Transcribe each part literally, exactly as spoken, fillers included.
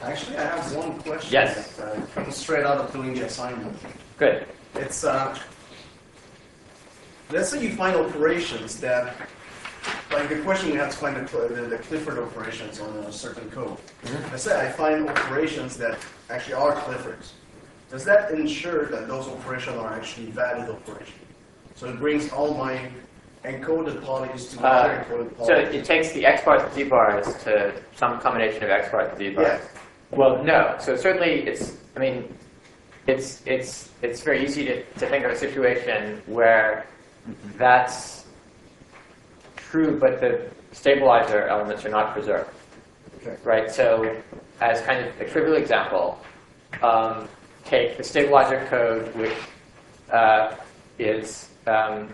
Actually, I have one question Yes. that uh, comes straight out of doing the assignment. Good. It's, uh, let's say you find operations that, like the question we have to find the, the, the Clifford operations on a certain code. Mm-hmm. Let's say I find operations that actually are Cliffords. Does that ensure that those operations are actually valid operations? So it brings all my encoded polys to other Uh, encoded polys. so it takes the x bars and z bars to some combination of x bars and z bars. Yeah. Well, no. So certainly, it's. I mean, it's it's it's very easy to, to think of a situation where that's true, but the stabilizer elements are not preserved. Okay. Right. So, as kind of a trivial example, um, take the stabilizer code, which uh, is um,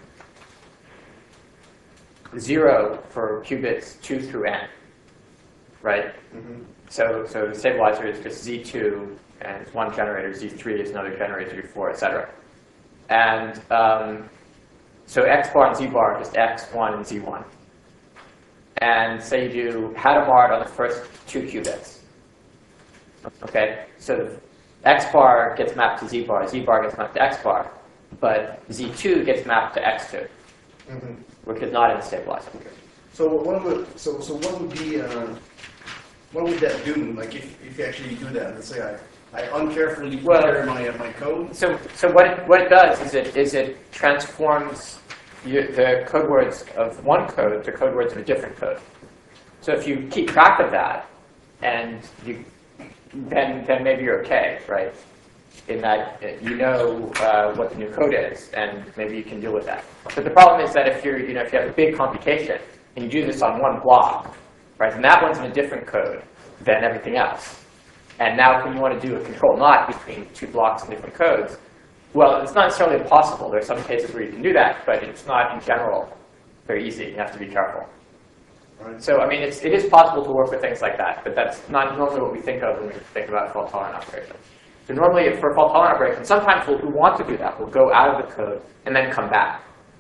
zero for qubits two through n, right? Mm-hmm. So, so the stabilizer is just z two, and it's one generator, z three is another generator, z four, et cetera. And um, so x bar and z bar are just x one and z one. And say you do Hadamard on the first two qubits. Okay, so the x bar gets mapped to z bar, z bar gets mapped to x bar, but z two gets mapped to x two. Mm-hmm. Which is not in the stabilizer. So what would so so what would be uh, what would that do? Like if, if you actually do that, let's say I, I uncarefully well, prepare my uh, my code. So so what it, what it does is it is it transforms you, the code words of one code to code words of a different code. So if you keep track of that, and you then then maybe you're okay, right? In that you know uh, what the new code is, and maybe you can deal with that. But the problem is that if you're, you know, if you have a big computation and you do this on one block, right, and that one's in a different code than everything else, and now when you want to do a control knot between two blocks in different codes, well, it's not necessarily impossible. There are some cases where you can do that, but it's not in general very easy. You have to be careful. Right. So, I mean, it's, it is possible to work with things like that, but that's not normally what we think of when we think about fault-tolerant operations. So normally, for fault-tolerant operations, sometimes we'll, we want to do that. We'll go out of the code and then come back.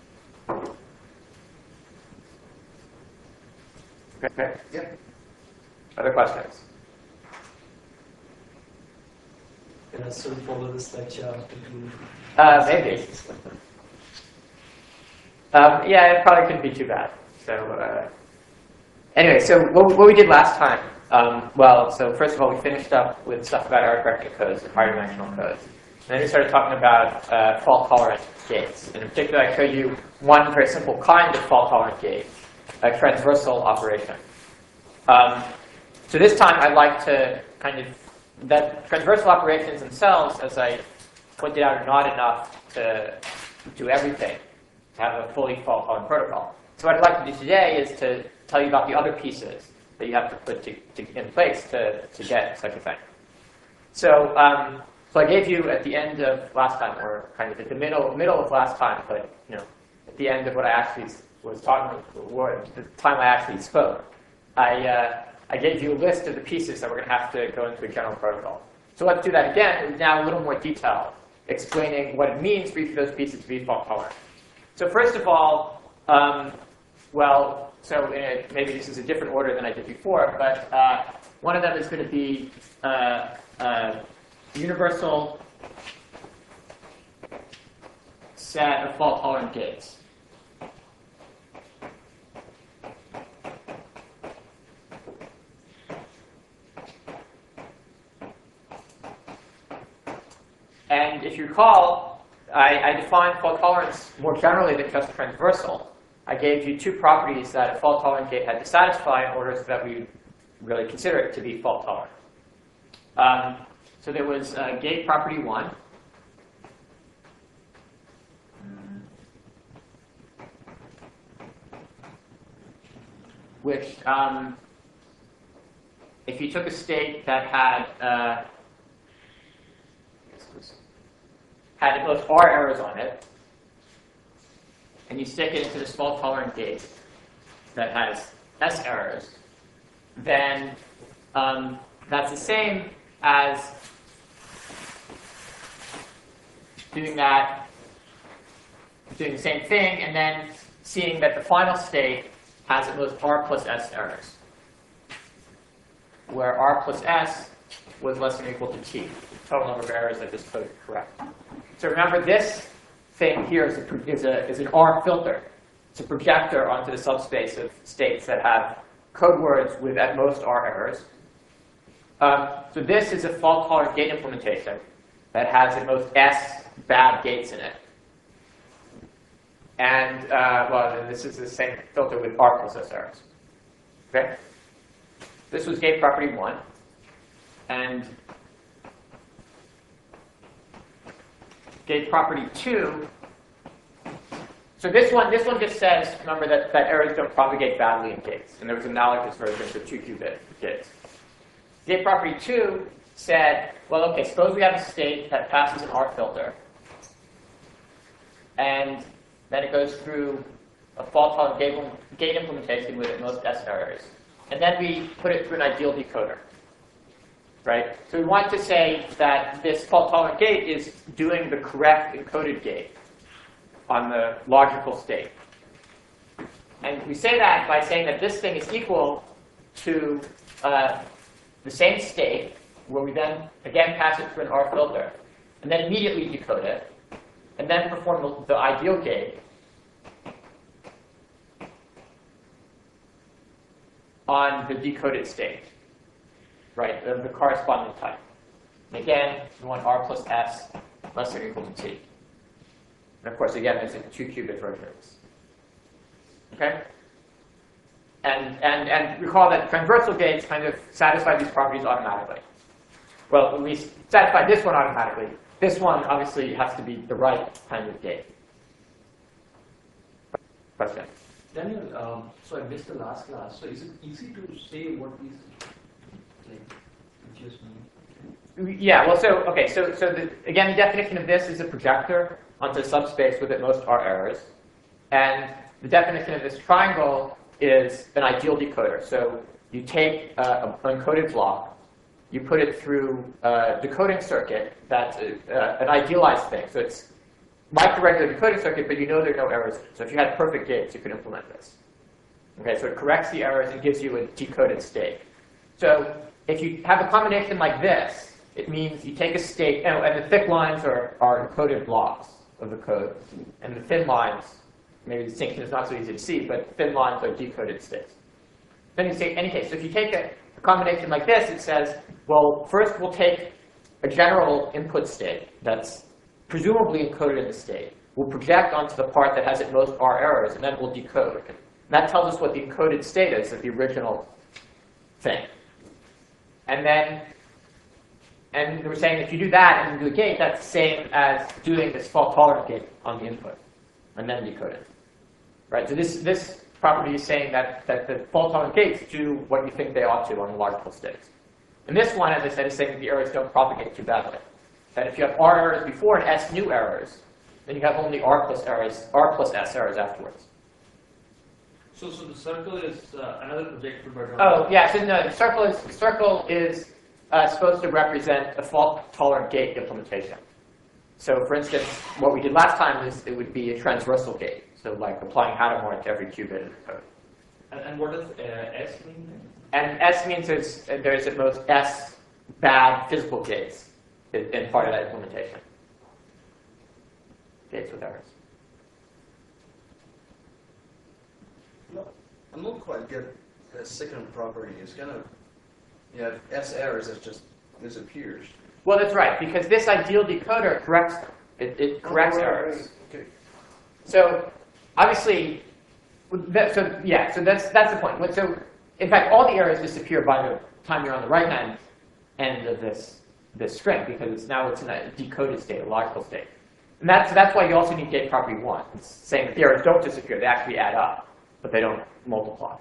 Okay. Yeah. Other questions? Can I still follow this lecture? Uh, maybe. Um, yeah, it probably couldn't be too bad. So uh, anyway, so what, what we did last time. Um, well, so first of all, we finished up with stuff about error-corrected codes and higher-dimensional codes. And then we started talking about uh, fault-tolerant gates. And in particular, I showed you one very simple kind of fault-tolerant gate, a transversal operation. Um, so this time, I'd like to kind of, that transversal operations themselves, as I pointed out, are not enough to do everything, to have a fully fault-tolerant protocol. So what I'd like to do today is to tell you about the other pieces that you have to put to, to, in place to, to get such a thing. So, um, so I gave you at the end of last time, or kind of at the middle middle of last time, but you know, at the end of what I actually was talking, or the time I actually spoke, I uh, I gave you a list of the pieces that we're going to have to go into a general protocol. So let's do that again, with now a little more detail, explaining what it means for each of those pieces to be fault tolerant. So first of all, um, well. So uh, maybe this is a different order than I did before, but uh, one of them is going to be uh, uh, universal set of fault-tolerant gates. And if you recall, I, I defined fault tolerance more generally than just transversal. I gave you two properties that a fault-tolerant gate had to satisfy in order so that we really consider it to be fault-tolerant. Um, so there was uh, gate property one, which, um, if you took a state that had uh, had at most R errors on it, and you stick it into this fault-tolerant gate that has S errors, then um, that's the same as doing that, doing the same thing, and then seeing that the final state has at most R plus S errors, where R plus S was less than or equal to t, total number of errors that this code could correct. So remember, this thing here is, a, is, a, is an R filter. It's a projector onto the subspace of states that have code words with at most R errors. Um, so this is a fault-tolerant gate implementation that has at most S bad gates in it. And, uh, well, then this is the same filter with R plus S errors. Okay? This was gate property one. And gate property two, so this one, this one just says, remember, that, that errors don't propagate badly in gates. And there was analogous versions of two qubit gates. Gate property two said, well, okay, suppose we have a state that passes an R filter. And then it goes through a fault-tolerant gate, gate implementation with at most S errors. And then we put it through an ideal decoder. Right? So we want to say that this fault-tolerant gate is doing the correct encoded gate on the logical state. And we say that by saying that this thing is equal to uh, the same state, where we then, again, pass it through an R filter, and then immediately decode it, and then perform the, the ideal gate on the decoded state, right, of the corresponding type. And again, we want R plus S less than or equal to T. And of course, again, there's a two qubit version of this. Okay? And, and, and recall that transversal gates kind of satisfy these properties automatically. Well, we satisfy this one automatically. This one, obviously, has to be the right kind of gate. Question? Daniel, um, so I missed the last class. So is it easy to say what these like features mean? Yeah, well, so, okay, so, so the, again, the definition of this is a projector onto a subspace with at most R errors. And the definition of this triangle is an ideal decoder. So you take uh, an encoded block, you put it through a decoding circuit that's a, uh, an idealized thing. So it's like the regular decoding circuit, but you know there are no errors. So if you had perfect gates, you could implement this. Okay, so it corrects the errors and gives you a decoded state. So if you have a combination like this, it means you take a state, and, and the thick lines are, are encoded blocks of the code, and the thin lines, maybe the distinction is not so easy to see, but thin lines are decoded states. Then you say, in any case, so if you take a, a combination like this, it says, well, first we'll take a general input state that's presumably encoded in the state. We'll project onto the part that has at most R errors, and then we'll decode. And that tells us what the encoded state is of the original thing. And then, and we're saying if you do that and you do a gate, that's the same as doing this fault-tolerant gate on the input, and then decode it. Right? So this, this property is saying that, that the fault-tolerant gates do what you think they ought to on the logical states. And this one, as I said, is saying that the errors don't propagate too badly. That if you have R errors before and S new errors, then you have only R plus errors, R plus S errors afterwards. So, so the circle is uh, another projector, but Oh, yeah. So no, the circle is circle is uh, supposed to represent a fault-tolerant gate implementation. So, for instance, what we did last time is it would be a transversal gate. So, like applying Hadamard to every qubit in the code. And, and what does uh, S mean? And S means there's there's at most S bad physical gates in, in part of that implementation. Gates with errors. No, I'm not quite get the second property. It's kind of, you have S errors that just disappears. Well, that's right, because this ideal decoder corrects them. It, it corrects Oh, right, errors. right. Okay. So obviously, that, so yeah, so that's that's the point. So in fact, all the errors disappear by the time you're on the right hand end of this this string, because it's now it's in a decoded state, a logical state. And that's that's why you also need gate property one. It's saying that the errors don't disappear; they actually add up, but they don't multiply.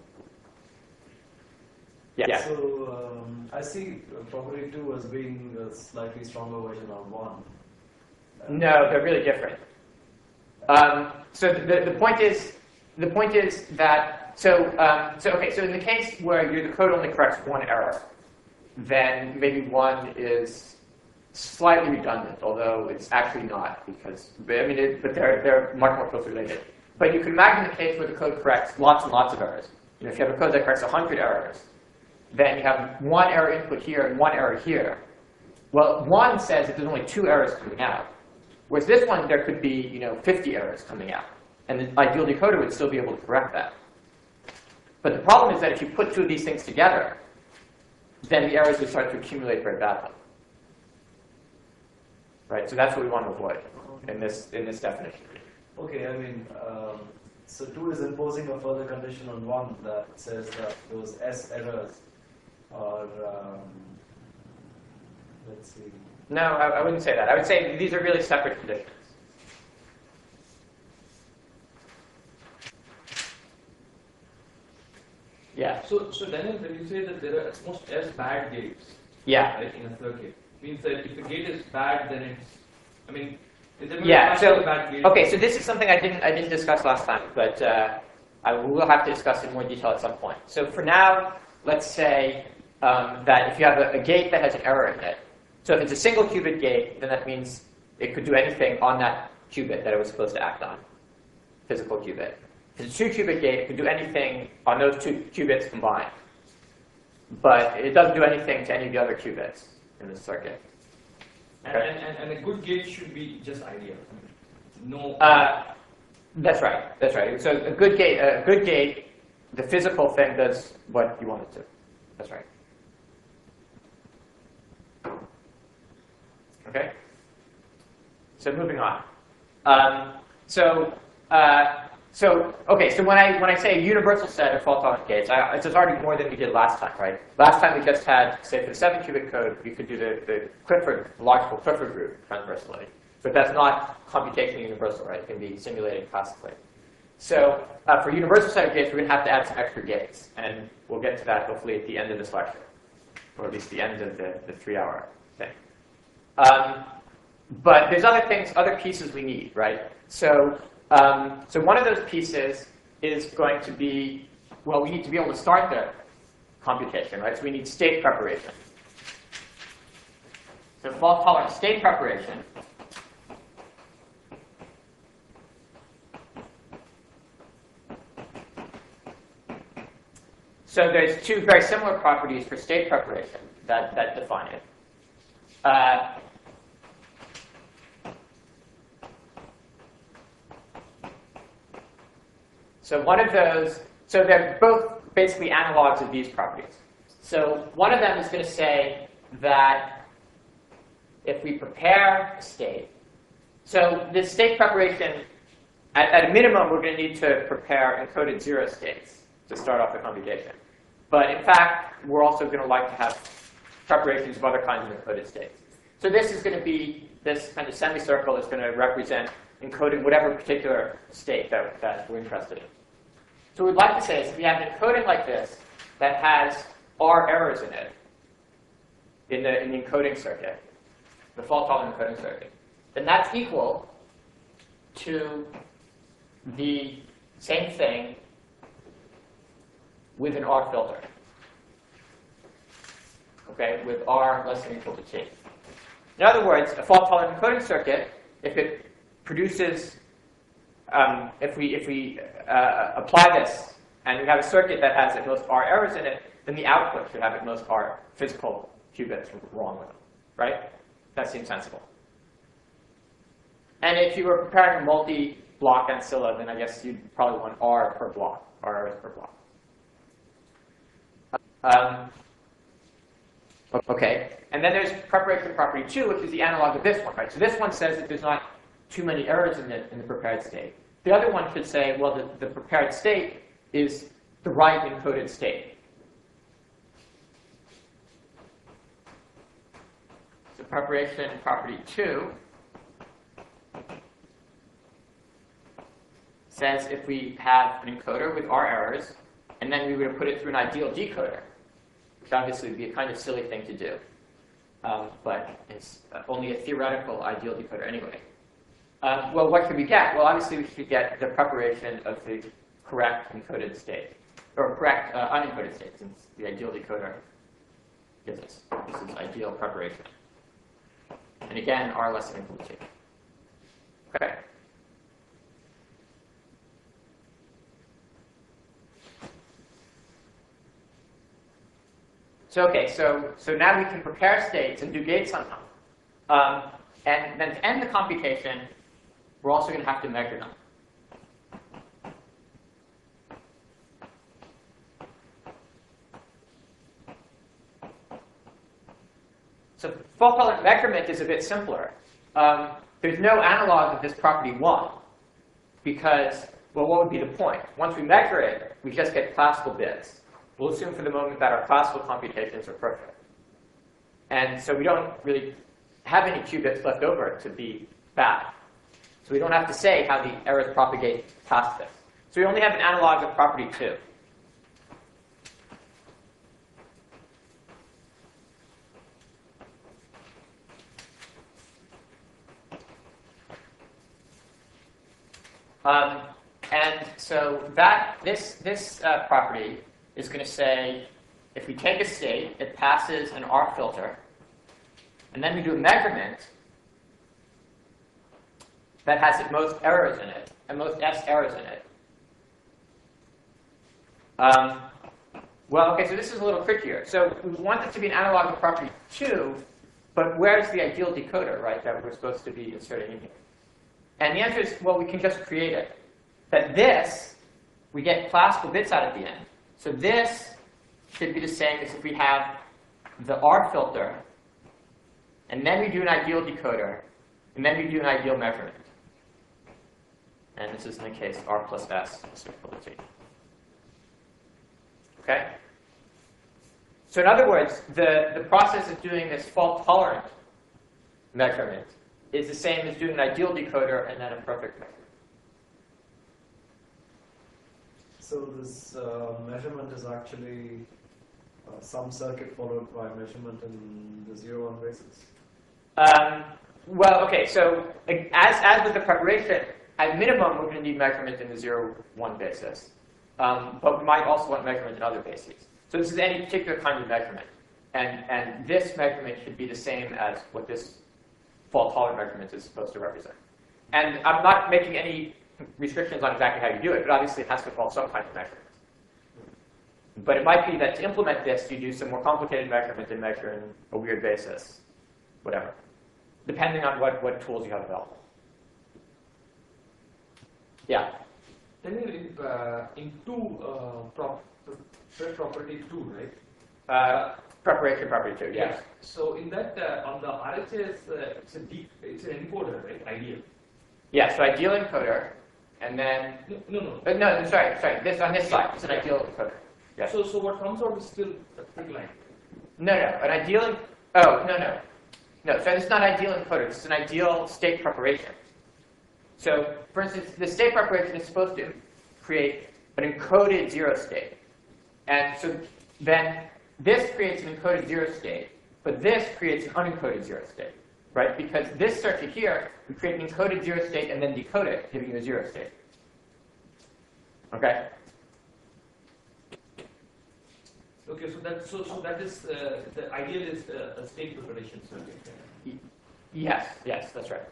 Yes. So um, I see uh, property two as being a slightly stronger version of one. No, they're really different. Um, so the, the point is, the point is that so um, so okay. So in the case where your the code only corrects one error, then maybe one is slightly redundant, although it's actually not, because I mean, it, but they're they're much more closely related. But you can imagine the case where the code corrects lots and lots of errors. You know, if you have a code that corrects one hundred errors, then you have one error input here and one error here. Well, one says that there's only two errors coming out, whereas this one, there could be you know, fifty errors coming out. And the ideal decoder would still be able to correct that. But the problem is that if you put two of these things together, then the errors would start to accumulate very badly. Right? So that's what we want to avoid in this, in this definition. Okay, I mean, um, so two is imposing a further condition on one that says that those S errors are, um, let's see. No, I, I wouldn't say that. I would say these are really separate conditions. Yeah. So, so Daniel, when you say that there are at most S bad gates, Yeah. right, in a circuit, means that if the gate is bad, then it's, I mean, is there Yeah. So a bad gate? okay. So this is something I didn't I didn't discuss last time, but uh, I will have to discuss in more detail at some point. So for now, let's say um, that if you have a, a gate that has an error in it. So if it's a single qubit gate, then that means it could do anything on that qubit that it was supposed to act on, physical qubit. If it's a two-qubit gate, it can do anything on those two qubits combined. But it doesn't do anything to any of the other qubits in the circuit. And, and, and, and a good gate should be just ideal. No. Uh, that's right. That's right. So a good gate, a good gate, the physical thing does what you want it to. That's right. Okay. So moving on. Um, so. Uh, So okay, so when I when I say a universal set of fault-tolerant gates, I, it's already more than we did last time, right? Last time we just had, say, for the seven-qubit code, you could do the, the Clifford, logical Clifford group transversally, but that's not computationally universal, right? It can be simulated classically. So uh, for a universal set of gates, we're going to have to add some extra gates, and we'll get to that hopefully at the end of this lecture, or at least the end of the, the three-hour thing. Um, but there's other things, other pieces we need, right? So. Um, so one of those pieces is going to be, well, we need to be able to start the computation, right? So we need state preparation. So fault-tolerant state preparation so there's two very similar properties for state preparation that, that define it. Uh, So one of those, so they're both basically analogs of these properties. So one of them is going to say that if we prepare a state, so this state preparation, at, at a minimum, we're going to need to prepare encoded zero states to start off the computation. But in fact, we're also going to like to have preparations of other kinds of encoded states. So this is going to be, this kind of semicircle is going to represent encoding whatever particular state that, that we're interested in. So what we'd like to say is if we have an encoding like this that has R errors in it, in the, in the encoding circuit, the fault-tolerant encoding circuit, then that's equal to the same thing with an R filter. Okay, with R less than or equal to T. In other words, a fault-tolerant encoding circuit, if it produces, um, if we if we uh, apply this and we have a circuit that has at most R errors in it, then the output should have at most R physical qubits wrong with them, right? That seems sensible. And if you were preparing a multi-block ancilla, then I guess you'd probably want R per block, R errors per block. Um, okay, and then there's preparation property two, which is the analog of this one, right? So this one says that there's not too many errors in the, in the prepared state. The other one should say, well, the, the prepared state is the right encoded state. So preparation property two says if we have an encoder with R errors, and then we would put it through an ideal decoder, which obviously would be a kind of silly thing to do. Um, but it's only a theoretical ideal decoder anyway. Um, well, what should we get? Well, obviously we should get the preparation of the correct encoded state, or correct uh, unencoded state, since the ideal decoder gives us. This is ideal preparation. And again, R less than or equal to two. Okay. So okay, so so now we can prepare states and do gates on them. Um, and then to end the computation, we're also going to have to measure them. So fault-tolerant measurement is a bit simpler. Um, there's no analog of this property one, because, well, what would be the point? Once we measure it, we just get classical bits. We'll assume for the moment that our classical computations are perfect. And so we don't really have any qubits left over to be bad. So we don't have to say how the errors propagate past this. So we only have an analog of property two. Um, and so that this this uh, property is going to say, if we take a state, it passes an R filter, and then we do a measurement that has at most errors in it, and most S errors in it. Um, well, okay, so this is a little trickier. So we want this to be an analog of property two, but where's the ideal decoder, right, that we're supposed to be inserting in here? And the answer is, well, we can just create it. That this, we get classical bits out at the end. So this should be the same as if we have the R filter, and then we do an ideal decoder, and then we do an ideal measurement. And this is in the case R plus S is equal to T. Okay? So in other words, the, the process of doing this fault-tolerant measurement is the same as doing an ideal decoder and then a perfect measurement. So this uh, measurement is actually uh, some circuit followed by measurement in the zero one basis? Um, well, okay, so as, as with the preparation, at minimum, we're going to need measurement in the zero one basis. Um, but we might also want measurement in other bases. So this is any particular kind of measurement. And, and this measurement should be the same as what this fault-tolerant measurement is supposed to represent. And I'm not making any restrictions on exactly how you do it, but obviously it has to involve some kind of measurement. But it might be that to implement this, you do some more complicated measurement and measure in a weird basis, whatever, depending on what, what tools you have available. Yeah? Then in, uh, in two, uh, prop, first property two, right? Uh, preparation property two, yes. Yeah. So in that, uh, on the R H S, uh, it's a deep, it's an encoder, right? Ideal. Yeah, so ideal encoder, and then, No, no, no. uh, no, I'm sorry, sorry, this, on this side, it's an ideal encoder. Yes. So, so what comes out is still a thick line. No, no, an ideal, en- oh, no, no. No, so it's not ideal encoder, it's an ideal state preparation. So, for instance, the state preparation is supposed to create an encoded zero state. And so then this creates an encoded zero state, but this creates an unencoded zero state, right? Because this circuit here, we create an encoded zero state and then decode it, giving you a zero state. Okay? Okay, so that, so, so that is, uh, the ideal is uh, a state preparation circuit. Y- Yes, yes, that's right.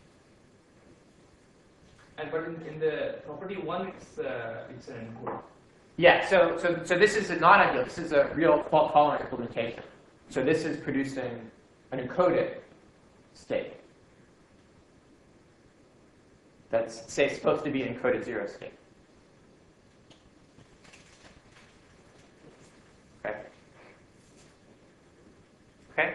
And but in, in the property one, it's, uh, it's an encoder. Yeah, so, so, so this is a non-ideal. This is a real fault-tolerant implementation. So this is producing an encoded state that's, say, supposed to be an encoded zero state. Okay? Okay?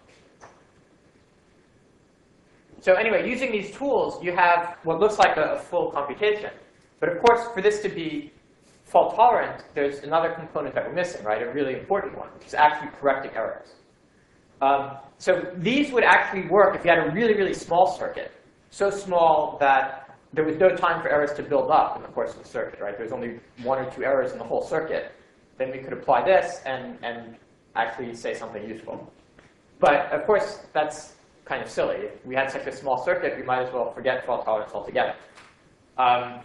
So anyway, using these tools, you have what looks like a, a full computation. But of course, for this to be fault-tolerant, there's another component that we're missing, right? A really important one, which is actually correcting errors. Um, so these would actually work if you had a really, really small circuit, so small that there was no time for errors to build up in the course of the circuit, right? There's only one or two errors in the whole circuit. Then we could apply this and, and actually say something useful. But of course, that's kind of silly. If we had such a small circuit, we might as well forget fault tolerance altogether. Um,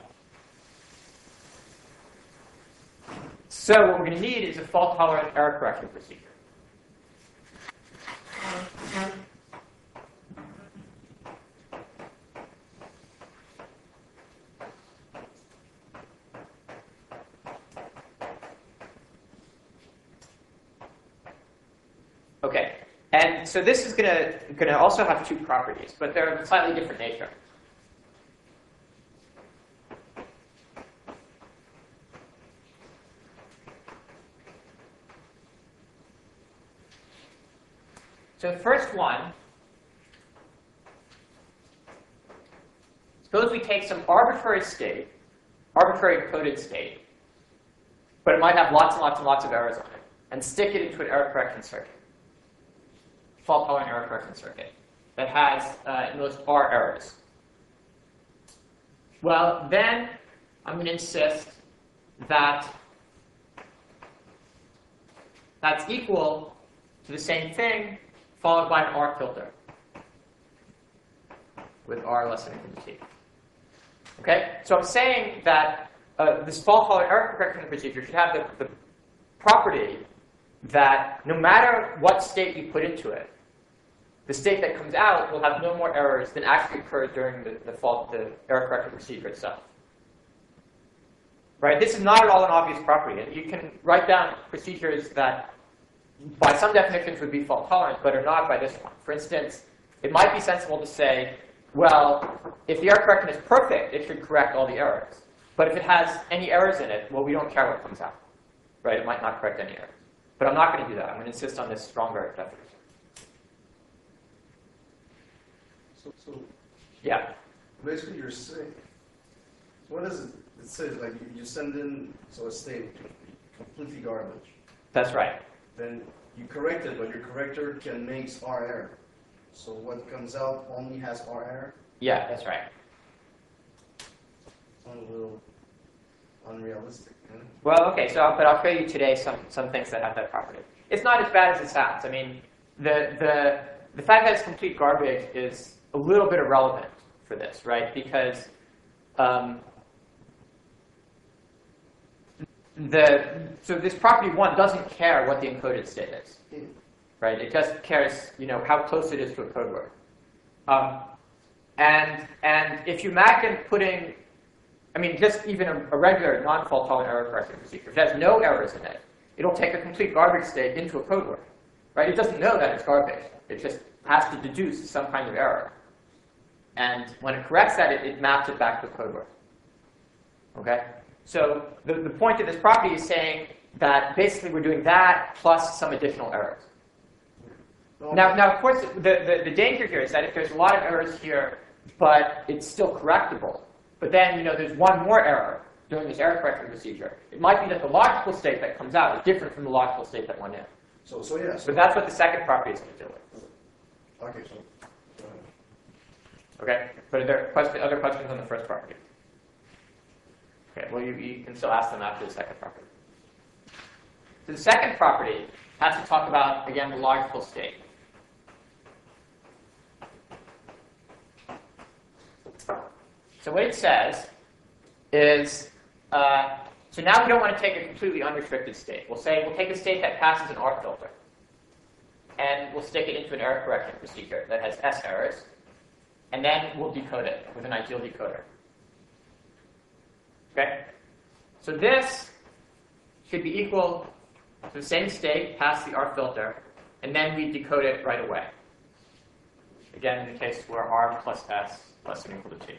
so what we're going to need is a fault-tolerant error correction procedure. and so this is gonna gonna also have two properties, but they're of a slightly different nature. So the first one, suppose we take some arbitrary state, arbitrary encoded state, but it might have lots and lots and lots of errors on it, and stick it into an error correction circuit, fault tolerant error correction circuit, that has uh, at most R errors. Well, then I'm going to insist that that's equal to the same thing followed by an R filter with R less than or equal to T. Okay? So I'm saying that uh, this fault-tolerant error correction procedure should have the, the property that no matter what state you put into it, the state that comes out will have no more errors than actually occurred during the, the fault, the error correction procedure itself. Right? This is not at all an obvious property. And you can write down procedures that by some definitions would be fault tolerant, but are not by this one. For instance, it might be sensible to say, well, if the error correction is perfect, it should correct all the errors. But if it has any errors in it, well, we don't care what comes out. Right? It might not correct any errors. But I'm not going to do that. I'm going to insist on this stronger definition. So, so Yeah. basically you're saying, what is it? It says like you, you send in so a state completely garbage. That's right. Then you correct it, but your corrector can make R error. So what comes out only has R error? Yeah, that's right. Sounds a little unrealistic. Huh? Well, okay, so but I'll show you today some, some things that have that property. It's not as bad as it sounds. I mean, the, the, the fact that it's complete garbage is a little bit irrelevant for this, right? Because um, the, so this property one doesn't care what the encoded state is, right? It just cares, you know, how close it is to a code word. Um, and, and if you imagine putting, I mean, just even a, a regular non-fault tolerant error correction procedure, if it has no errors in it, it'll take a complete garbage state into a code word, right? It doesn't know that it's garbage. It just has to deduce some kind of error. And when it corrects that, it, it maps it back to a code word. Okay? So the, the point of this property is saying that basically we're doing that plus some additional errors. Now, now of course, the, the, the danger here is that if there's a lot of errors here, but it's still correctable, but then, you know, there's one more error during this error correction procedure, it might be that the logical state that comes out is different from the logical state that went in. So, so yeah. So But that's what the second property is going to deal with. okay, so. go ahead. Okay? But are there question, other questions on the first property? Okay, well, you, you can still ask them after the second property. So the second property has to talk about, again, the logical state. So what it says is, uh, so now we don't want to take a completely unrestricted state. We'll say we'll take a state that passes an R filter, and we'll stick it into an error correction procedure that has S errors, and then we'll decode it with an ideal decoder. Okay? So this should be equal to the same state, pass the R filter, and then we decode it right away. Again, in the case where R plus S less than or equal to T.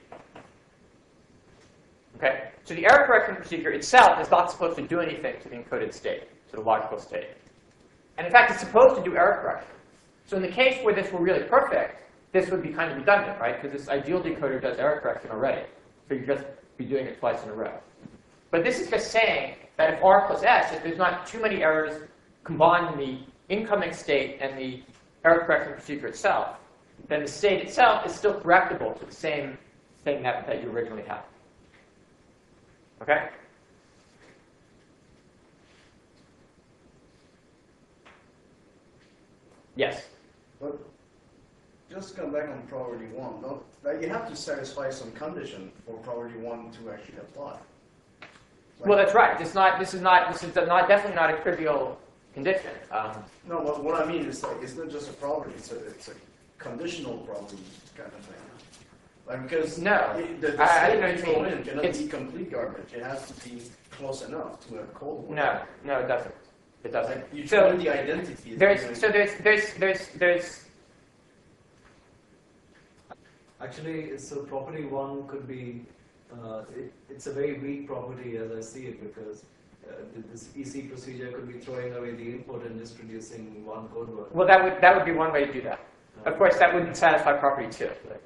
Okay? So the error correction procedure itself is not supposed to do anything to the encoded state, to the logical state. And in fact, it's supposed to do error correction. So in the case where this were really perfect, this would be kind of redundant, right? Because this ideal decoder does error correction already. So you'd just be doing it twice in a row. But this is just saying that if R plus S, if there's not too many errors combined in the incoming state and the error correction procedure itself, then the state itself is still correctable to the same thing that, that you originally had. Okay? Yes? But just to come back on priority one, don't, like you have to satisfy some condition for priority one to actually apply. Like, Well, that's right. It's not, this is not, this is not, definitely not a trivial condition. Um, no, what, what I mean is like it's not just a property; it's a it's a conditional property kind of thing. Like because No. it, the, the I- I state know what you you throw mean. in cannot It's- be complete garbage. It has to be close enough to a cold one. no, no, it doesn't. It doesn't. You So change the identity. there's so there's there's there's there's Actually, so property one could be, uh, it, it's a very weak property as I see it, because uh, this E C procedure could be throwing away the input and just producing one code word. well that would that would be one way to do that. Of course, that wouldn't satisfy property two. But,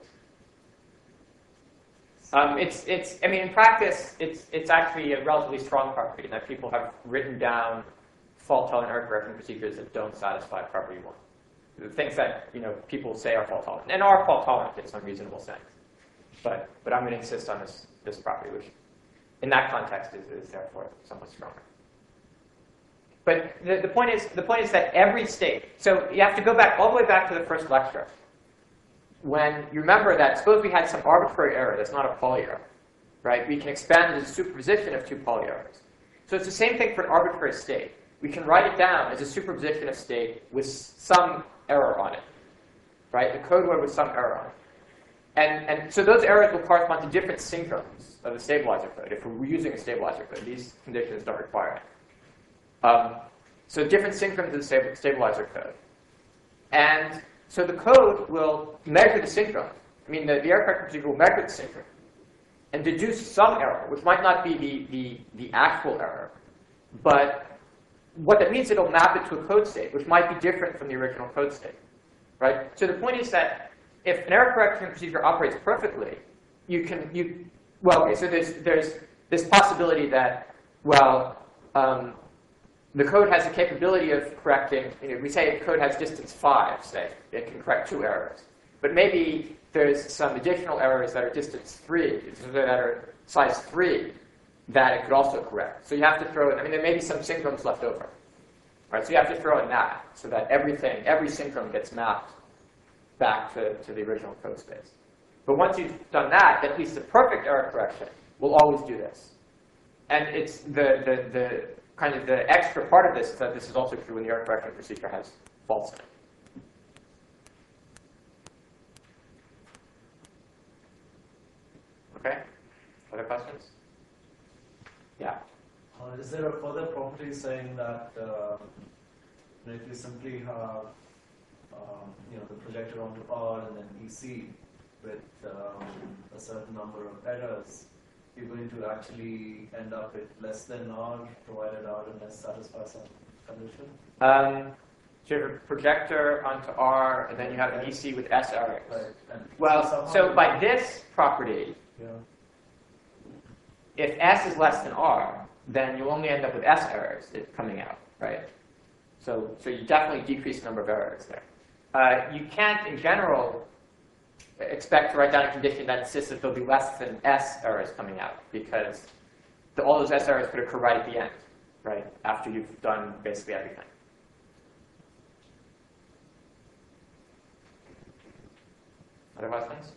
um, it's it's I mean in practice it's it's actually a relatively strong property that people have written down fault-tolerant error correction procedures that don't satisfy property one. The things that you know people say are fault tolerant and are fault tolerant in some reasonable sense, but but I'm going to insist on this this property, which in that context is, is therefore somewhat stronger. But the, the point is the point is that every state. So you have to go back all the way back to the first lecture, when you remember that suppose we had some arbitrary error that's not a Pauli error, right? We can expand it as a superposition of two Pauli errors. So it's the same thing for an arbitrary state. We can write it down as a superposition of state with some error on it, right? The code word with some error on it. And, and so those errors will correspond to different synchrones of the stabilizer code. If we're using a stabilizer code, these conditions don't require it. Um, so different synchrones of the stabilizer code. And so the code will measure the synchrone. I mean, the, the error correction procedure will measure the synchrone and deduce some error, which might not be the, the, the actual error, but what that means, it'll map it to a code state, which might be different from the original code state, right? So the point is that if an error correction procedure operates perfectly, you can, you, well, okay, so there's, there's this possibility that, well, um, the code has the capability of correcting, you know, we say the code has distance five, say, it can correct two errors. But maybe there's some additional errors that are distance three, that are size three, that it could also correct. So you have to throw in, I mean, there may be some synchrones left over. Right? So you have to throw in that so that everything, every synchrone gets mapped back to, to the original code space. But once you've done that, at least the perfect error correction will always do this. And it's the, the, the kind of the extra part of this is that this is also true when the error correction procedure has faults in it. Okay? Other questions? Yeah. Uh, is there a further property saying that uh, you know, if you simply have um, you know the projector onto R and then E C with um, a certain number of errors, you're going to actually end up with less than R, provided R and S satisfy some condition? Um, so you have a projector onto R, and then you have an E C with S errors. Right. And Well, so by this property, yeah. if S is less than R, then you'll only end up with S errors coming out, right? So, so you definitely decrease the number of errors there. Uh, you can't, in general, expect to write down a condition that insists that there'll be less than S errors coming out, because the, all those S errors could occur right at the end, right, after you've done basically everything. Other questions?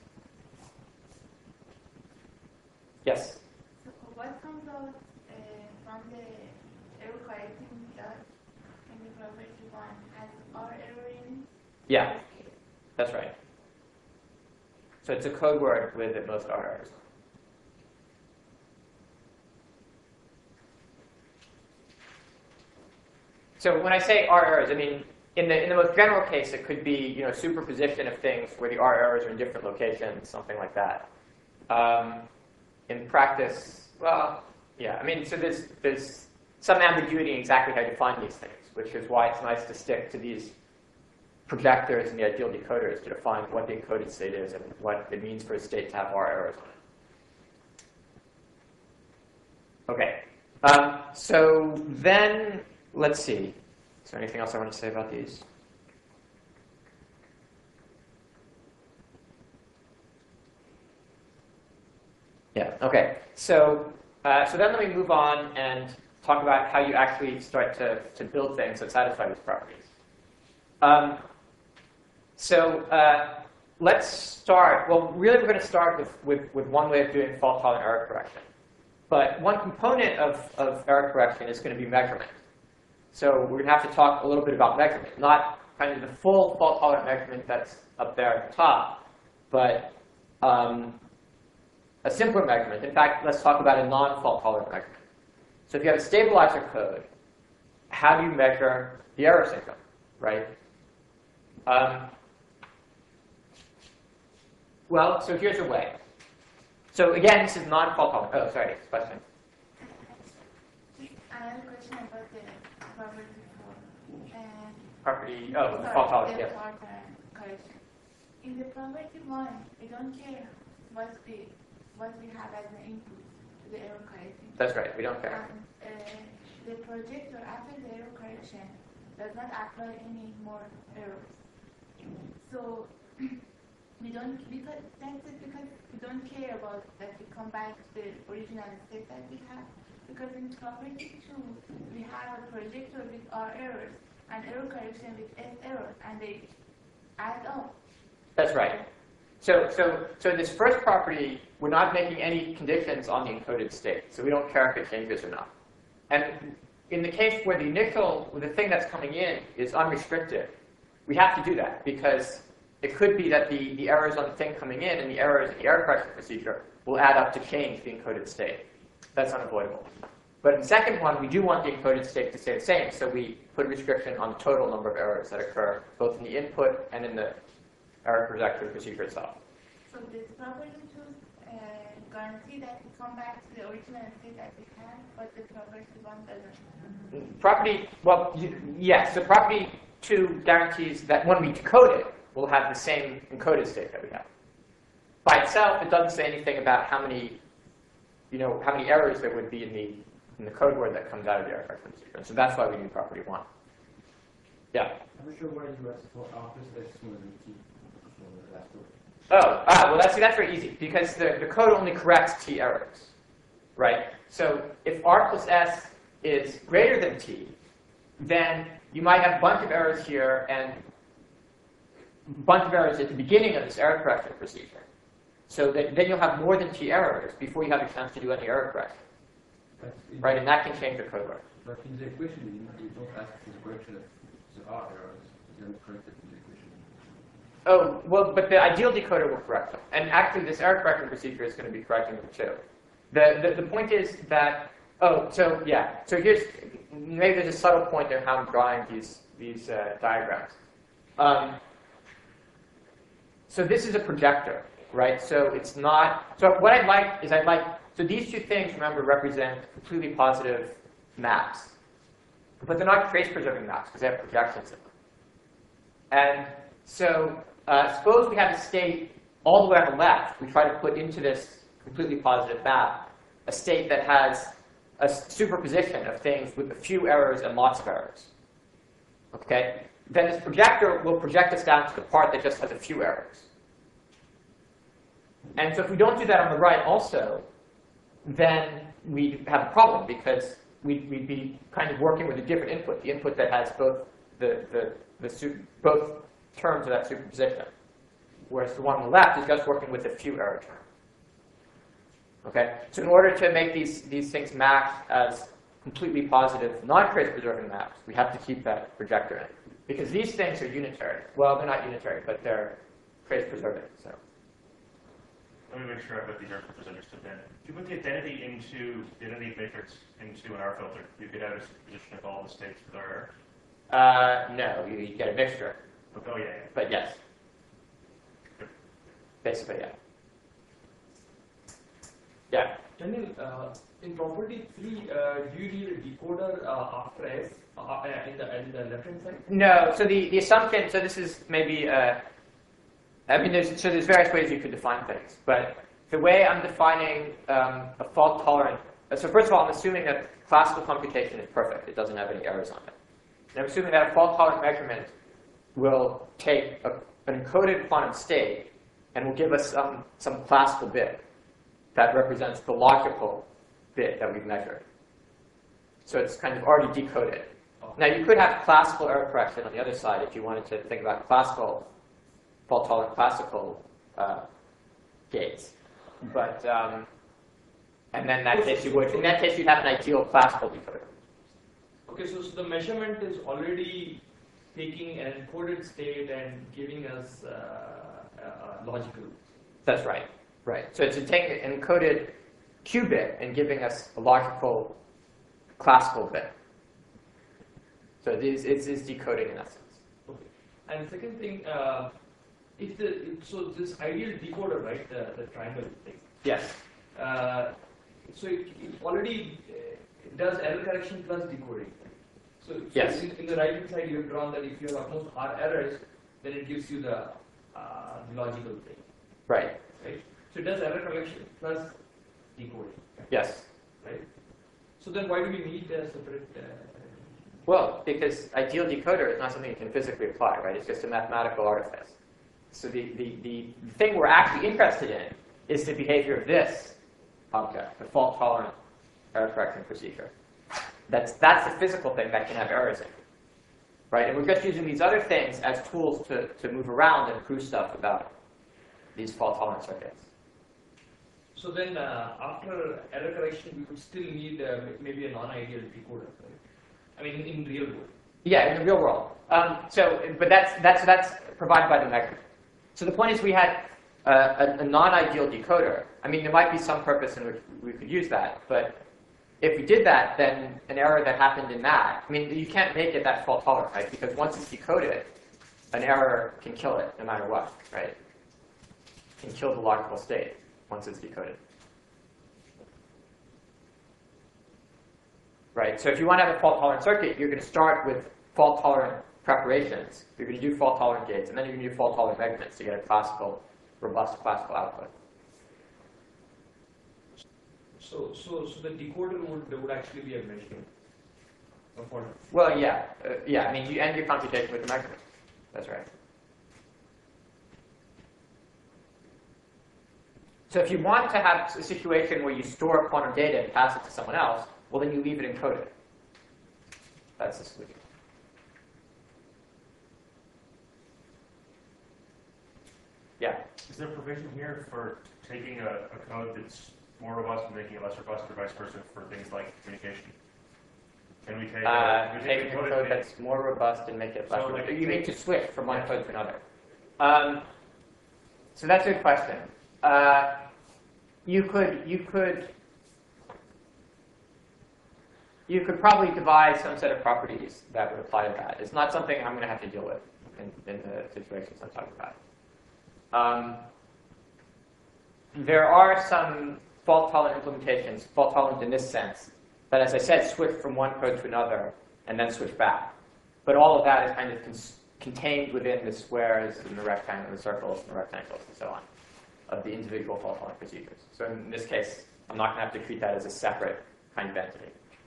Yes? So what comes out uh, from the error correcting dot in the property one has R error in it? Yeah, that's right. So it's a code word with at most R errors. So when I say R errors, I mean, in the, in the most general case, it could be, you know, superposition of things where the R errors are in different locations, something like that. Um, in practice, well, yeah, I mean, so there's, there's some ambiguity in exactly how you define these things, which is why it's nice to stick to these projectors and the ideal decoders to define what the encoded state is and what it means for a state to have R errors on it. Okay, um, so then let's see. Is there anything else I want to say about these? Yeah, okay. So, uh, so then let me move on and talk about how you actually start to, to build things that satisfy these properties. Um, so uh, let's start, well, really we're going to start with, with, with one way of doing fault-tolerant error correction. But one component of, of error correction is going to be measurement. So we're going to have to talk a little bit about measurement, not kind of the full fault-tolerant measurement that's up there at the top, but um, a simpler measurement. In fact, let's talk about a non-fault-tolerant measurement. So if you have a stabilizer code, how do you measure the error signal, right? Um, well, so here's a way. So again, this is non-fault tolerant. Oh, sorry, question. Another question about the property for uh, Property, oh, sorry, fault tolerance, the yes. fault tolerance correction. In the property one, we don't care what we what we have as an input to the error correction. That's right, we don't care. And uh, the projector after the error correction does not apply any more errors. So we don't because that's it because we don't care about that we come back to the original state that we have. Because in property two, we have a projector with R errors and error correction with S errors, and they add up. That's right. So, so, so this first property, we're not making any conditions on the encoded state. So we don't care if it changes or not. And in the case where the initial, where the thing that's coming in is unrestricted, we have to do that because it could be that the, the errors on the thing coming in and the errors in the error correction procedure will add up to change the encoded state. That's unavoidable. But in the second one, we do want the encoded state to stay the same, so we put a restriction on the total number of errors that occur, both in the input and in the error correction procedure itself. So this property two uh, guarantee that we come back to the original state that we have, but the property one doesn't. Property, well, y- yes, so property two guarantees that when we decode it, we'll have the same encoded state that we have. By itself, it doesn't say anything about how many, you know, how many errors there would be in the in the code word that comes out of the error correction procedure. And so that's why we do property one. Yeah. I'm not sure why you asked for after selection and key. Oh, ah, well, that's, that's very easy, because the, the code only corrects T errors, right? So if R plus S is greater than T, then you might have a bunch of errors here and a bunch of errors at the beginning of this error correction procedure. So that, then you'll have more than T errors before you have a chance to do any error correction, right? And that can change the code word. But in the equation, you, you don't ask for the correction of the R errors. You don't correct it in the equation. Oh, well, but the ideal decoder will correct them. And actually, this error correction procedure is going to be correcting them too. The, the, the point is that, oh, so yeah. So here's, maybe there's a subtle point in how I'm drawing these, these uh, diagrams. Um, so this is a projector, right? So it's not, so what I'd like is I'd like, so these two things, remember, represent completely positive maps. But they're not trace-preserving maps because they have projections in them. And so uh, suppose we have a state all the way on the left. We try to put into this completely positive map a state that has a superposition of things with a few errors and lots of errors. Okay? Then this projector will project us down to the part that just has a few errors. And so if we don't do that on the right also, then we have a problem because we'd, we'd be kind of working with a different input, the input that has both the, the, the su both terms of that superposition, whereas the one on the left is just working with a few error terms. Okay, so in order to make these these things match as completely positive, non-trace preserving maps, we have to keep that projector in because these things are unitary. Well, they're not unitary, but they're trace preserving. So let me make sure I've got these error filters understood. Then, if you put the identity into the identity matrix into an R filter, you get out a superposition of all the states with our error. uh, no, you, you get a mixture. Oh, yeah, yeah. But yes. Basically, yeah. Yeah. Daniel, uh, in property three, uh, do you need a decoder uh, after S uh, uh, in the in the left hand side? No. So the, the assumption. So this is maybe. Uh, I mean, there's so there's various ways you could define things, but the way I'm defining um, a fault tolerant. So first of all, I'm assuming that classical computation is perfect. It doesn't have any errors on it. And I'm assuming that a fault tolerant measurement will take a, an encoded quantum state and will give us some, some classical bit that represents the logical bit that we've measured. So it's kind of already decoded. Now you could have classical error correction on the other side if you wanted to think about classical, fault tolerant classical uh, gates. But, um, and then in that case you would, in that case you'd have an ideal classical decoder. Okay, so, so the measurement is already taking an encoded state and giving us uh, uh, logical. That's right. Right. So it's taking an encoded qubit and giving us a logical classical bit. So it is, it is decoding in essence. Okay. And second thing, uh, if the if, so this ideal decoder, right, the, the triangle thing. Yes. Uh, so it, it already uh, does error correction plus decoding. So, so Yes. in, in the right hand side, you have drawn that if you have almost R errors, then it gives you the uh, logical thing, Right. right? So it does error correction plus decoding, Yes. right? So then why do we need a separate? Uh, Well, because ideal decoder is not something you can physically apply, right? It's just a mathematical artifice. So the, the, the thing we're actually interested in is the behavior of this object, the fault-tolerant error correcting procedure. That's, that's the physical thing that can have errors in, right? And we're just using these other things as tools to, to move around and prove stuff about these fault-tolerant circuits. so then uh, after error correction, we could still need uh, maybe a non-ideal decoder, right? I mean, in real world. Yeah, in the real world. Um, so, but that's, that's, that's provided by the mechanism. So the point is we had uh, a, a non-ideal decoder. I mean, there might be some purpose in which we could use that, but if we did that, then an error that happened in that, I mean, you can't make it that fault tolerant, right? Because once it's decoded, an error can kill it no matter what, right? Can kill the logical state once it's decoded. Right, so if you want to have a fault-tolerant circuit, you're going to start with fault-tolerant preparations. You're going to do fault-tolerant gates, and then you're going to do fault-tolerant measurements to get a classical, robust classical output. So, so, so the decoder would would actually be a measurement component. Well, yeah, uh, yeah. I mean, you end your computation with the measurement. That's right. So if you want to have a situation where you store quantum data and pass it to someone else, well, then you leave it encoded. That's the solution. Yeah. Is there provision here for taking a, a code that's more robust and making it less robust, or vice versa, for things like communication? Can we take, Uh, a, can we take take a a code code that- that's more robust and make it less So, robust. like, You mean take- to switch from one Yeah. code to another? Um, so that's a good question. Uh, you could you could you could probably devise some set of properties that would apply to that. It's not something I'm going to have to deal with in, in the situations I'm talking about. Um, there are some fault-tolerant implementations, fault-tolerant in this sense, that, as I said, switch from one code to another and then switch back. But all of that is kind of cons contained within the squares and the rectangles, the circles and the rectangles and so on of the individual fault-tolerant procedures. So in this case, I'm not going to have to treat that as a separate kind of entity.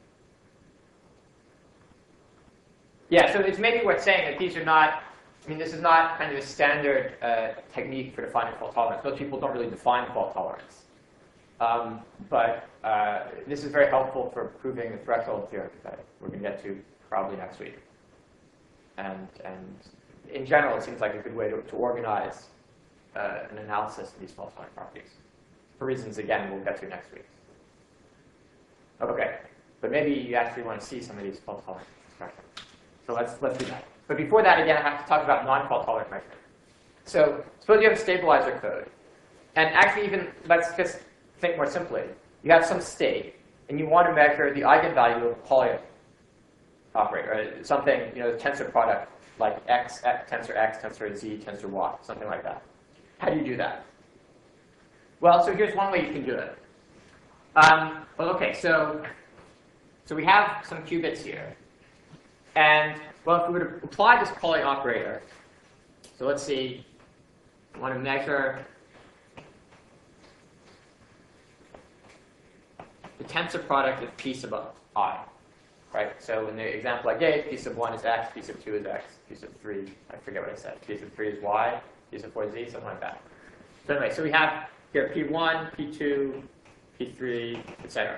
Yeah, so it's maybe worth saying that these are not, I mean, this is not kind of a standard uh, technique for defining fault tolerance. Most people don't really define fault tolerance. Um, but uh, this is very helpful for proving the threshold theorem that we're going to get to probably next week. And, and in general, it seems like a good way to, to organize uh, an analysis of these fault tolerant properties, for reasons, again, we'll get to next week. Okay, but maybe you actually want to see some of these fault tolerant expressions. So let's, let's do that. But before that, again, I have to talk about non-fault tolerant measurement. So suppose you have a stabilizer code. And actually, even let's just think more simply. You have some state, and you want to measure the eigenvalue of a Pauli operator, right? Something, you know, the tensor product, like x, x, tensor x, tensor z, tensor y, something like that. How do you do that? Well, so here's one way you can do it. Um, well, OK, so, so we have some qubits here. And, well, if we were to apply this Pauli operator, so let's see, I want to measure the tensor product of p sub I, right? So in the example I gave, p sub one is x, p sub two is x, p sub three, I forget what I said, p sub three is y, p sub four is z, something like that. So anyway, so we have here p one, p two, p three, et cetera.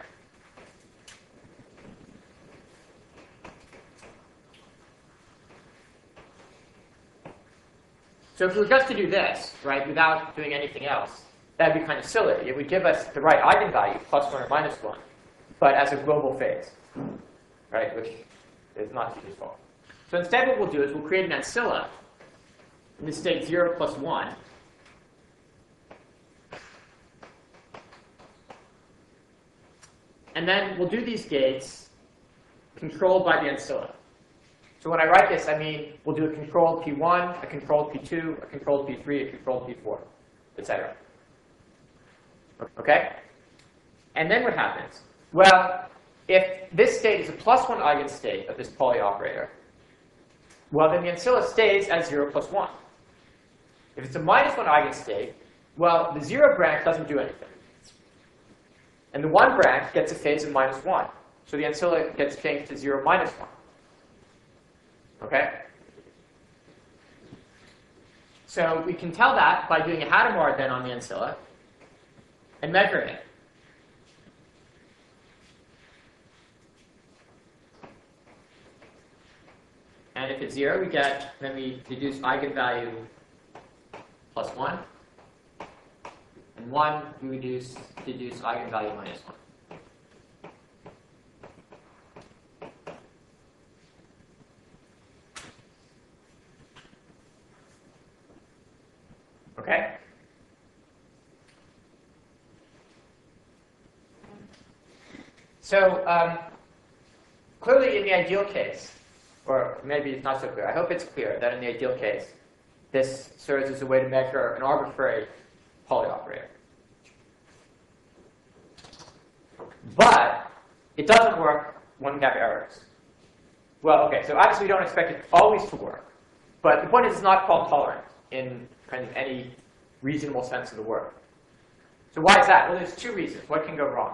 So if we were just to do this, right, without doing anything else, that would be kind of silly. It would give us the right eigenvalue, plus one or minus one, but as a global phase, right, which is not too useful. So instead what we'll do is we'll create an ancilla in the state zero plus one. And then we'll do these gates controlled by the ancilla. So when I write this, I mean we'll do a controlled P one, a controlled P two, a controlled P three, a controlled P four, et cetera. Okay? And then what happens? Well, if this state is a plus one eigenstate of this Pauli operator, well, then the ancilla stays as zero plus one. If it's a minus one eigenstate, well, the zero branch doesn't do anything. And the one branch gets a phase of minus one. So the ancilla gets changed to zero minus one. Okay? So we can tell that by doing a Hadamard then on the ancilla and measuring it. And if it's zero, we get, then we deduce eigenvalue plus one. And one, we reduce, deduce eigenvalue minus one. Okay? So um, clearly in the ideal case, or maybe it's not so clear, I hope it's clear that in the ideal case, this serves as a way to measure an arbitrary Pauli operator. But it doesn't work when we have errors. Well, okay, so obviously we don't expect it always to work. But the point is it's not fault tolerant in kind of any reasonable sense of the word. So why is that? Well, there's two reasons. What can go wrong?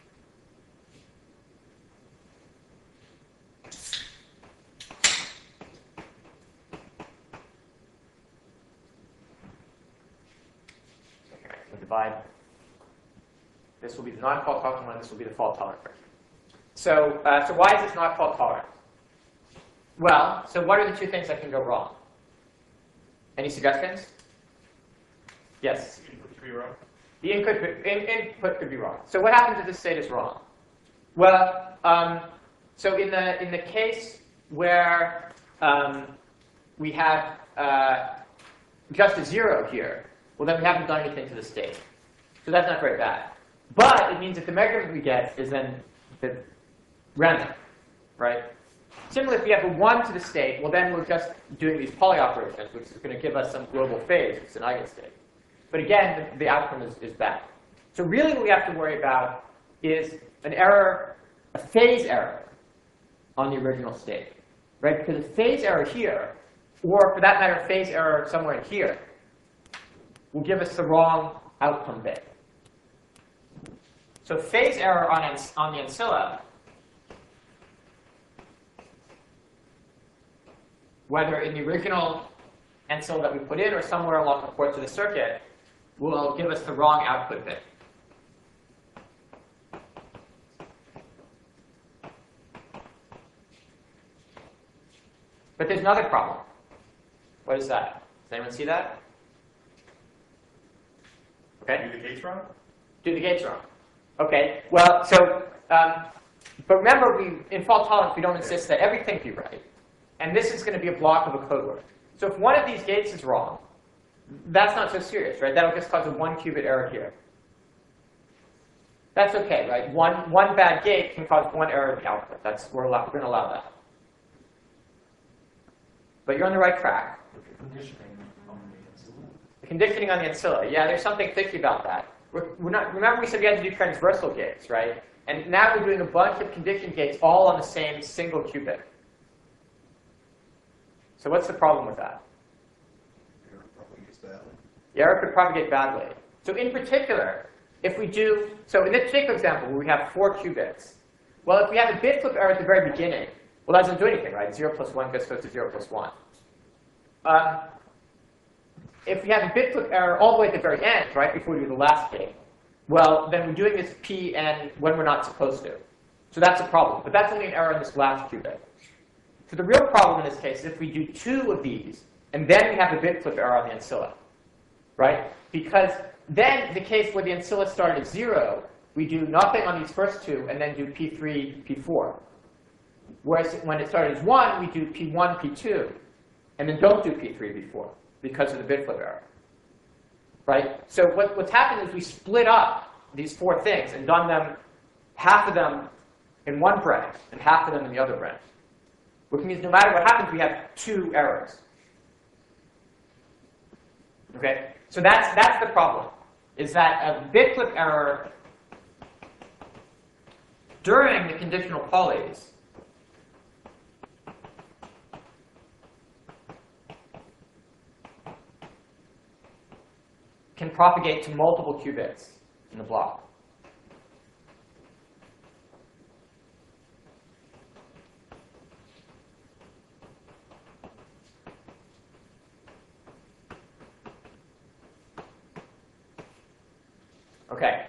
Okay, so divide. This will be the non-fault tolerant one. This will be the fault tolerant version. So, uh, so why is this not fault tolerant? Well, so what are the two things that can go wrong? Any suggestions? Yes? Input could be wrong. The input could, in, input could be wrong. So what happens if this state is wrong? Well, um, so in the, in the case where um, we have uh, just a zero here, well, then we haven't done anything to the state. So that's not very bad. But it means that the measurement we get is then the random, right? Similarly, if we have a one to the state, well, then we're just doing these Pauli operations, which is going to give us some global phase. It's an eigenstate. But again, the, the outcome is, is bad. So really what we have to worry about is an error, a phase error on the original state, right? Because a phase error here, or for that matter, a phase error somewhere in here, will give us the wrong outcome bit. So phase error on, on the ancilla, whether in the original ancilla that we put in or somewhere along the ports of the circuit, will give us the wrong output bit. But there's another problem. What is that? Does anyone see that? Okay. Do the gates wrong? Do the gates wrong. Okay. Well, so, um, but remember, we in fault tolerance, we don't insist that everything be right. And this is going to be a block of a code word. So if one of these gates is wrong, that's not so serious, right? That'll just cause a one qubit error here. That's OK, right? One, one bad gate can cause one error in the output. That's, we're, allow, we're going to allow that. But you're on the right track. Conditioning on the ancilla. The conditioning on the ancilla. Yeah, there's something tricky about that. We're, we're not, remember we said we had to do transversal gates, right? And now we're doing a bunch of condition gates all on the same single qubit. So what's the problem with that? The error could propagate badly. So in particular, if we do, so in this particular example where we have four qubits, well, if we have a bit flip error at the very beginning, well, that doesn't do anything, right? Zero plus one just goes to zero plus one. Um, if we have a bit flip error all the way at the very end, right, before we do the last gate, well, then we're doing this P n when we're not supposed to. So that's a problem. But that's only an error in this last qubit. So the real problem in this case is if we do two of these, and then we have a bit flip error on the ancilla, right? Because then the case where the ancilla started at zero, we do nothing on these first two, and then do P three, P four. Whereas when it started as one, we do P one, P two, and then don't do P three, P four because of the bit flip error, right? So what, what's happened is we split up these four things and done them, half of them in one branch and half of them in the other branch, which means no matter what happens, we have two errors. Okay? So that's, that's the problem, is that a bit flip error during the conditional polys can propagate to multiple qubits in the block. Okay.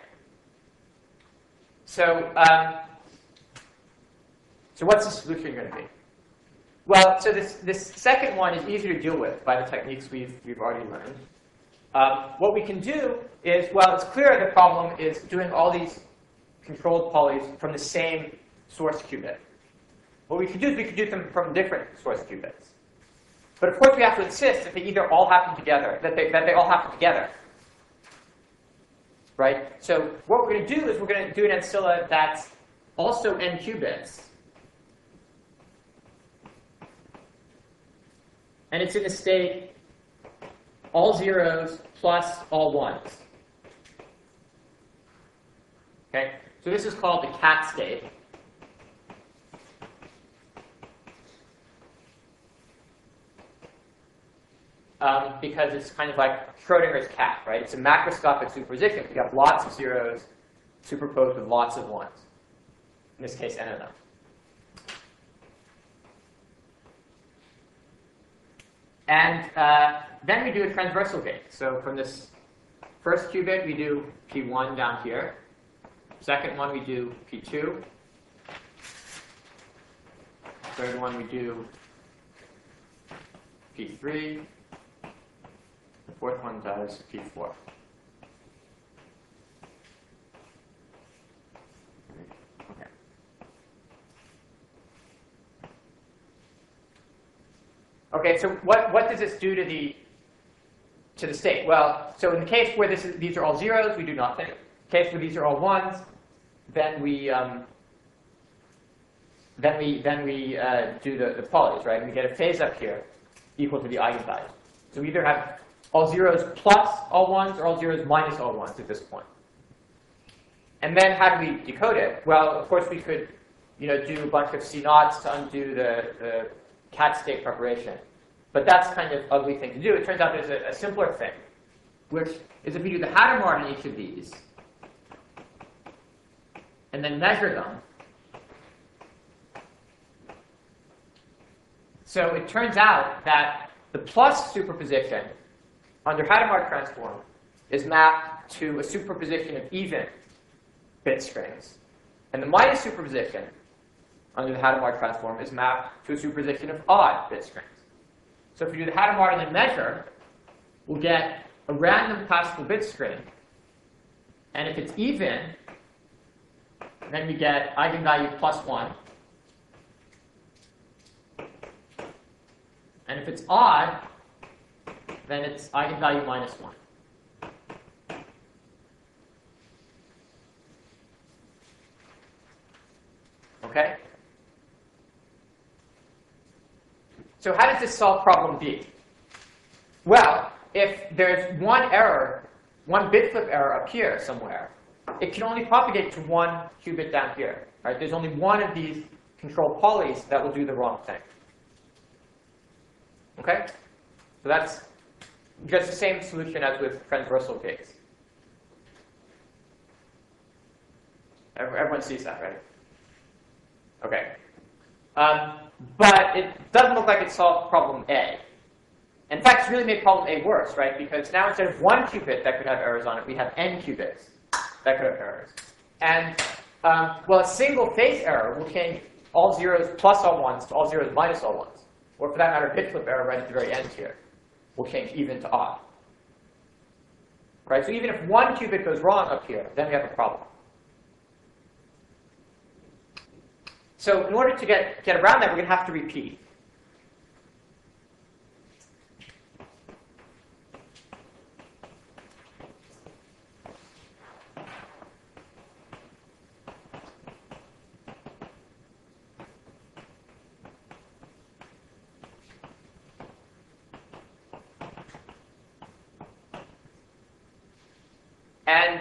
So, um, so what's the solution going to be? Well, so this, this second one is easier to deal with by the techniques we've, we've already learned. Um, what we can do is, well, it's clear the problem is doing all these controlled polys from the same source qubit. What we could do is we could do them from different source qubits. But of course, we have to insist that they either all happen together, that they, that they all happen together. Right? So what we're going to do is we're going to do an ancilla that's also n qubits. And it's in a state all zeros plus all ones. Okay? So this is called the cat state. Um, because it's kind of like Schrodinger's cat, right? It's a macroscopic superposition. You have lots of zeros superposed with lots of ones. In this case, n of them. And uh, then we do a transversal gate. So from this first qubit, we do P one down here. Second one, we do P two. Third one, we do P three. The fourth one does P four. Okay. Okay, so what, what does this do to the to the state? Well, so in the case where this is, these are all zeros, we do nothing. In the case where these are all ones, then we um, then we then we uh, do the, the polys, right? And we get a phase up here equal to the eigenvalue. So we either have all zeros plus all ones or all zeros minus all ones at this point. And then how do we decode it? Well, of course, we could you know, do a bunch of C naughts to undo the, the cat state preparation. But that's kind of ugly thing to do. It turns out there's a, a simpler thing, which is if we do the Hadamard in each of these, and then measure them. So it turns out that the plus superposition under Hadamard transform is mapped to a superposition of even bit strings. And the minus superposition under the Hadamard transform is mapped to a superposition of odd bit strings. So if we do the Hadamard and then measure, we'll get a random classical bit string. And if it's even, then we get eigenvalue plus one. And if it's odd, then it's eigenvalue minus one. Okay? So how does this solve problem B? Well, if there's one error, one bit flip error up here somewhere, it can only propagate to one qubit down here. Right? There's only one of these control polys that will do the wrong thing. Okay? So that's just the same solution as with transversal gates. Everyone sees that, right? Okay. Um, but it doesn't look like it solved problem A. In fact, it's really made problem A worse, right? Because now instead of one qubit that could have errors on it, we have n qubits that could have errors. And, um, well, a single phase error will change all zeros plus all ones to all zeros minus all ones. Or for that matter, bit flip error right at the very end here will change even to odd. Right? So even if one qubit goes wrong up here, then we have a problem. So in order to get, get around that, we're going to have to repeat.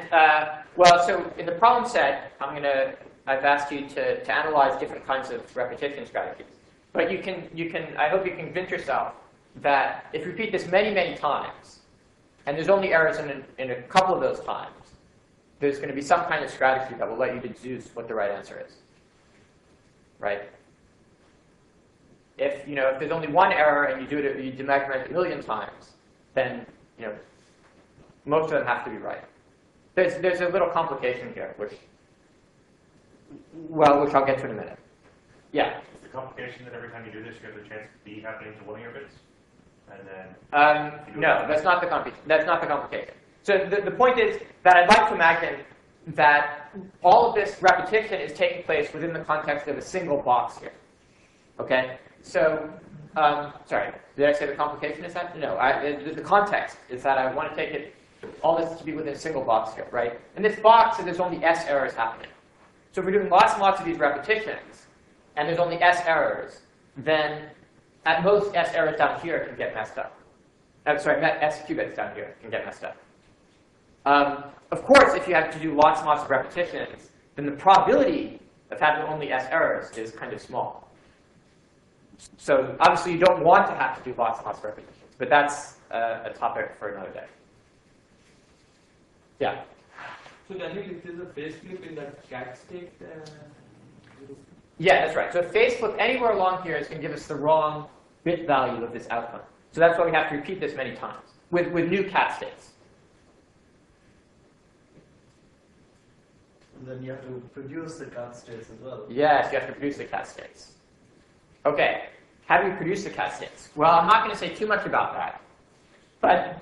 uh, well, so in the problem set, I'm going to, I've asked you to, to analyze different kinds of repetition strategies. But you can, you can, I hope you can convince yourself that if you repeat this many, many times, and there's only errors in a, in a couple of those times, there's going to be some kind of strategy that will let you deduce what the right answer is, right? If, you know, if there's only one error and you do it, you do measurement a million times, then, you know, most of them have to be right. There's, there's a little complication here, which, well, which I'll get to in a minute. Yeah? Is the complication that every time you do this, you have the chance of B happening to one of your bits? And then... Um, no, that's not the complication. That's not the complication. So the, the point is that I'd like to imagine that all of this repetition is taking place within the context of a single box here. Okay? So, um, sorry, did I say the complication is that? No, I, the, the context is that I want to take it, all this to be within a single box here, right? In this box, there's only S errors happening. So if we're doing lots and lots of these repetitions, and there's only S errors, then at most S errors down here can get messed up. I'm sorry, S qubits down here can get messed up. Um, of course, if you have to do lots and lots of repetitions, then the probability of having only S errors is kind of small. So obviously, you don't want to have to do lots and lots of repetitions, but that's uh, a topic for another day. Yeah? So Daniel, if there's a phase flip in that cat state, uh, yeah, that's right. So a phase flip anywhere along here is going to give us the wrong bit value of this outcome. So that's why we have to repeat this many times with, with new cat states. And then you have to produce the cat states as well. Yes, you have to produce the cat states. Okay, how do we produce the cat states? Well, I'm not going to say too much about that. But,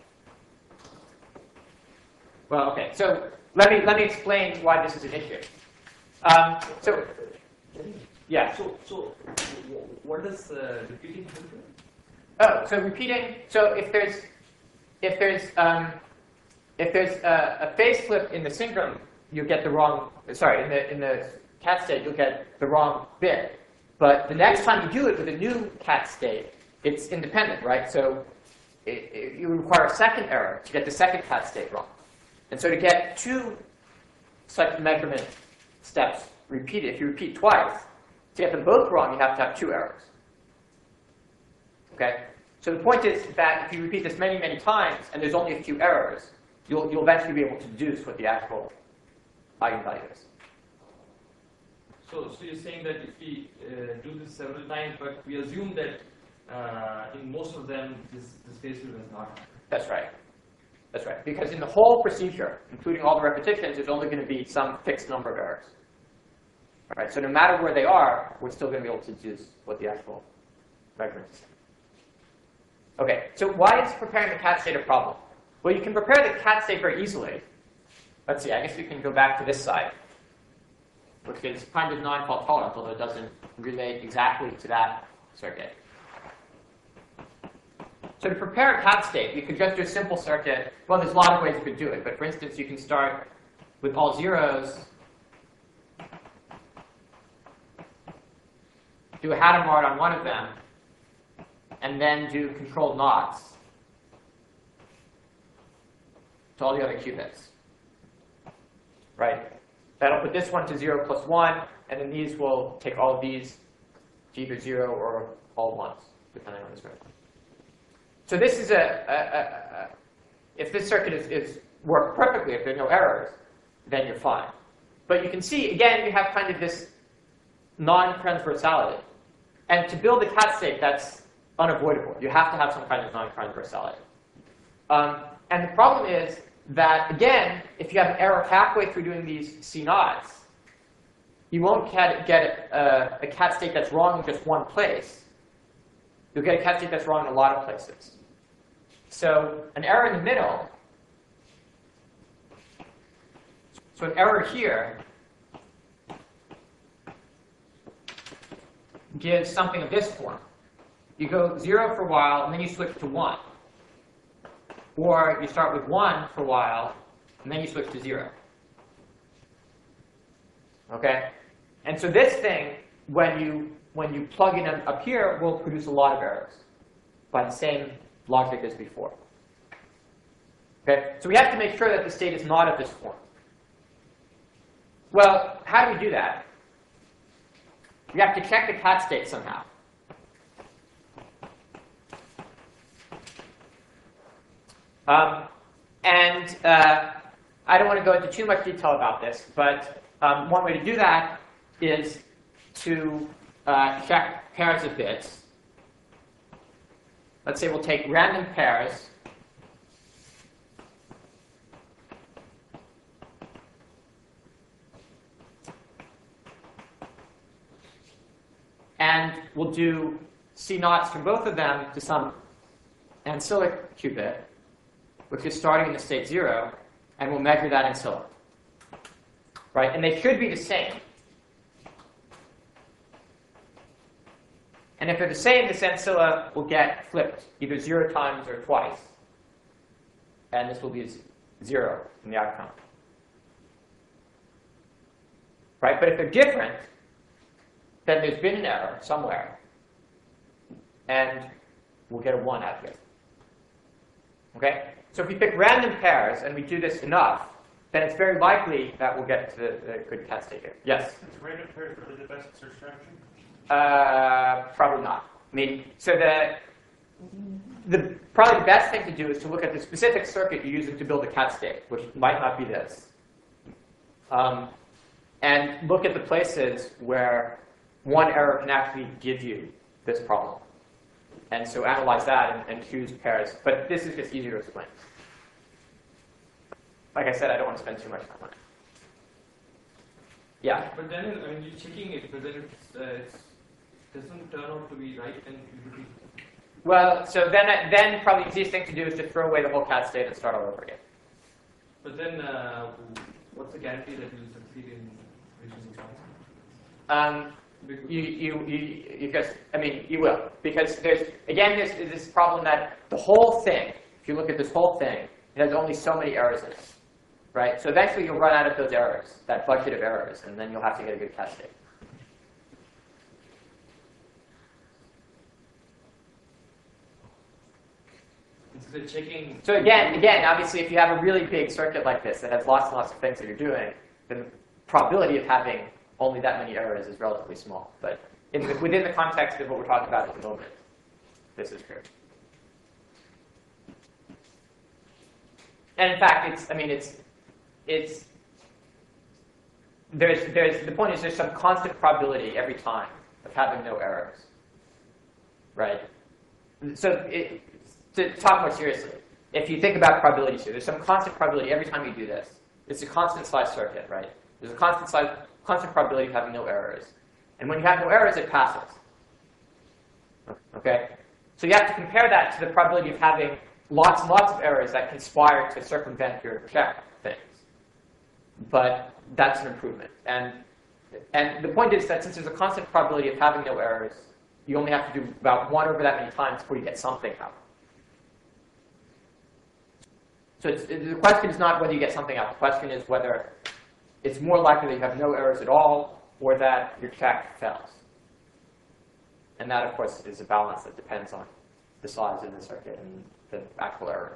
well, okay, so let me, let me explain why this is an issue. Um, so, yeah. So, so what does uh, repeating help you? Oh, so repeating. So if there's if there's um, if there's a, a phase flip in the syndrome, you get the wrong. Sorry, in the in the cat state, you'll get the wrong bit. But the next time you do it with a new cat state, it's independent, right? So it, it, you require a second error to get the second cat state wrong. And so to get two such measurement steps repeated, if you repeat twice, to get them both wrong, you have to have two errors. Okay? So the point is that if you repeat this many, many times, and there's only a few errors, you'll, you'll eventually be able to deduce what the actual eigenvalue is. So, so you're saying that if we uh, do this several times, but we assume that uh, in most of them, this, this phase flip is not. That's right. That's right. Because in the whole procedure, including all the repetitions, there's only going to be some fixed number of errors. All right? So no matter where they are, we're still going to be able to deduce what the actual measurement is. Okay, so why is preparing the cat state a problem? Well, you can prepare the cat state very easily. Let's see, I guess we can go back to this side, which is kind of non-fault tolerant, although it doesn't relate exactly to that circuit. So to prepare a cat state, you could just do a simple circuit. Well, there's a lot of ways you could do it, but for instance, you can start with all zeros, do a Hadamard on one of them, and then do controlled knots to all the other qubits. Right? That'll put this one to zero plus one, and then these will take all of these to either zero or all ones, depending on the circuit. So this is a, a, a, a if this circuit is, is worked perfectly, if there are no errors, then you're fine. But you can see, again, you have kind of this non-transversality. And to build a cat state, that's unavoidable. You have to have some kind of non-transversality. Um, and the problem is that, again, if you have an error halfway through doing these C knots, you won't get, get a, a cat state that's wrong in just one place. You'll get a cat state that's wrong in a lot of places. So an error in the middle, so an error here gives something of this form. You go zero for a while, and then you switch to one. Or you start with one for a while, and then you switch to zero. Okay? And so this thing, when you, when you plug in up here, will produce a lot of errors by the same logic as before. Okay, so we have to make sure that the state is not of this form. Well, how do we do that? We have to check the cat state somehow. Um, and uh, I don't want to go into too much detail about this, but um, one way to do that is to uh, check pairs of bits. Let's say we'll take random pairs and we'll do C naughts from both of them to some ancilla qubit, which is starting in the state zero, and we'll measure that ancilla. Right? And they should be the same. And if they're the same, this ancilla will get flipped, either zero times or twice. And this will be zero in the outcome. Right? But if they're different, then there's been an error somewhere. And we'll get a one out of it. Okay? So if we pick random pairs and we do this enough, then it's very likely that we'll get to the, the good cat state here. Yes? Is random pairs really the best search strategy? Uh, probably not. I mean, so the, the probably the best thing to do is to look at the specific circuit you're using to build a cat state, which might not be this. Um, and look at the places where one error can actually give you this problem. And so analyze that and, and choose pairs. But this is just easier to explain. Like I said, I don't want to spend too much time on it. Yeah? But then, I mean, you're checking it, but then it's, uh, it's doesn't turn out to be right, then you would be. Well, so then, then probably the easiest thing to do is to throw away the whole cat state and start all over again. But then, uh, what's the guarantee that you'll succeed in reaching the point? Um, you, you, you, you just, I mean, you will. Because there's, again, there's this problem that the whole thing, if you look at this whole thing, it has only so many errors in it. Right? So eventually you'll run out of those errors, that bucket of errors, and then you'll have to get a good cat state. So checking. So again, again, obviously, if you have a really big circuit like this that has lots and lots of things that you're doing, then the probability of having only that many errors is relatively small. But in the, within the context of what we're talking about at the moment, this is true. And in fact, it's, I mean, it's, it's, there's, there's, the point is there's some constant probability every time of having no errors, right? So it, to talk more seriously, if you think about probabilities here, there's some constant probability every time you do this. It's a constant size circuit, right? There's a constant size, constant probability of having no errors. And when you have no errors, it passes. Okay? So you have to compare that to the probability of having lots and lots of errors that conspire to circumvent your check things. But that's an improvement. And, and the point is that since there's a constant probability of having no errors, you only have to do about one over that many times before you get something out. So it's, the question is not whether you get something out. The question is whether it's more likely that you have no errors at all or that your check fails. And that, of course, is a balance that depends on the size of the circuit and the actual error.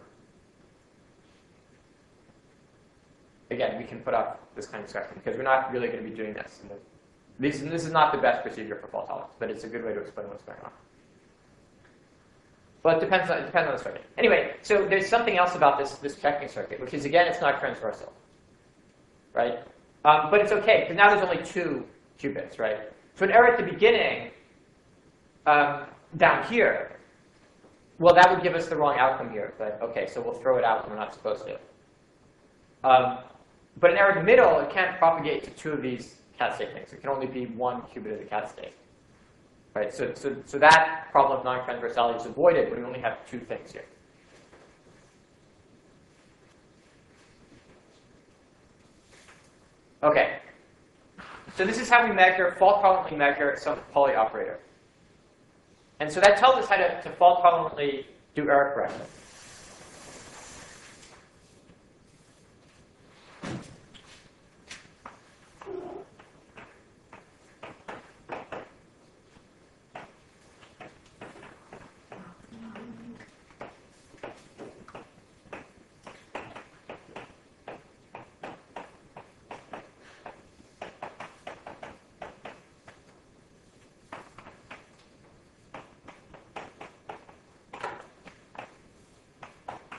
Again, we can put up this kind of discussion because we're not really going to be doing this. And this, and this is not the best procedure for fault tolerance, but it's a good way to explain what's going on. But it depends on, it depends on the circuit. Anyway, so there's something else about this, this checking circuit, which is, again, it's not transversal. Right? Um, but it's OK, because now there's only two qubits, right? So an error at the beginning, um, down here, well, that would give us the wrong outcome here. But OK, so we'll throw it out when we're not supposed to. Um, but an error in the middle, it can't propagate to two of these cat state things. It can only be one qubit of the cat state. Right? So, so, so that problem of non-transversality is avoided when we only have two things here. OK. So this is how we measure, fault-tolerantly measure some Pauli operator. And so that tells us how to, to fault-tolerantly do error correction.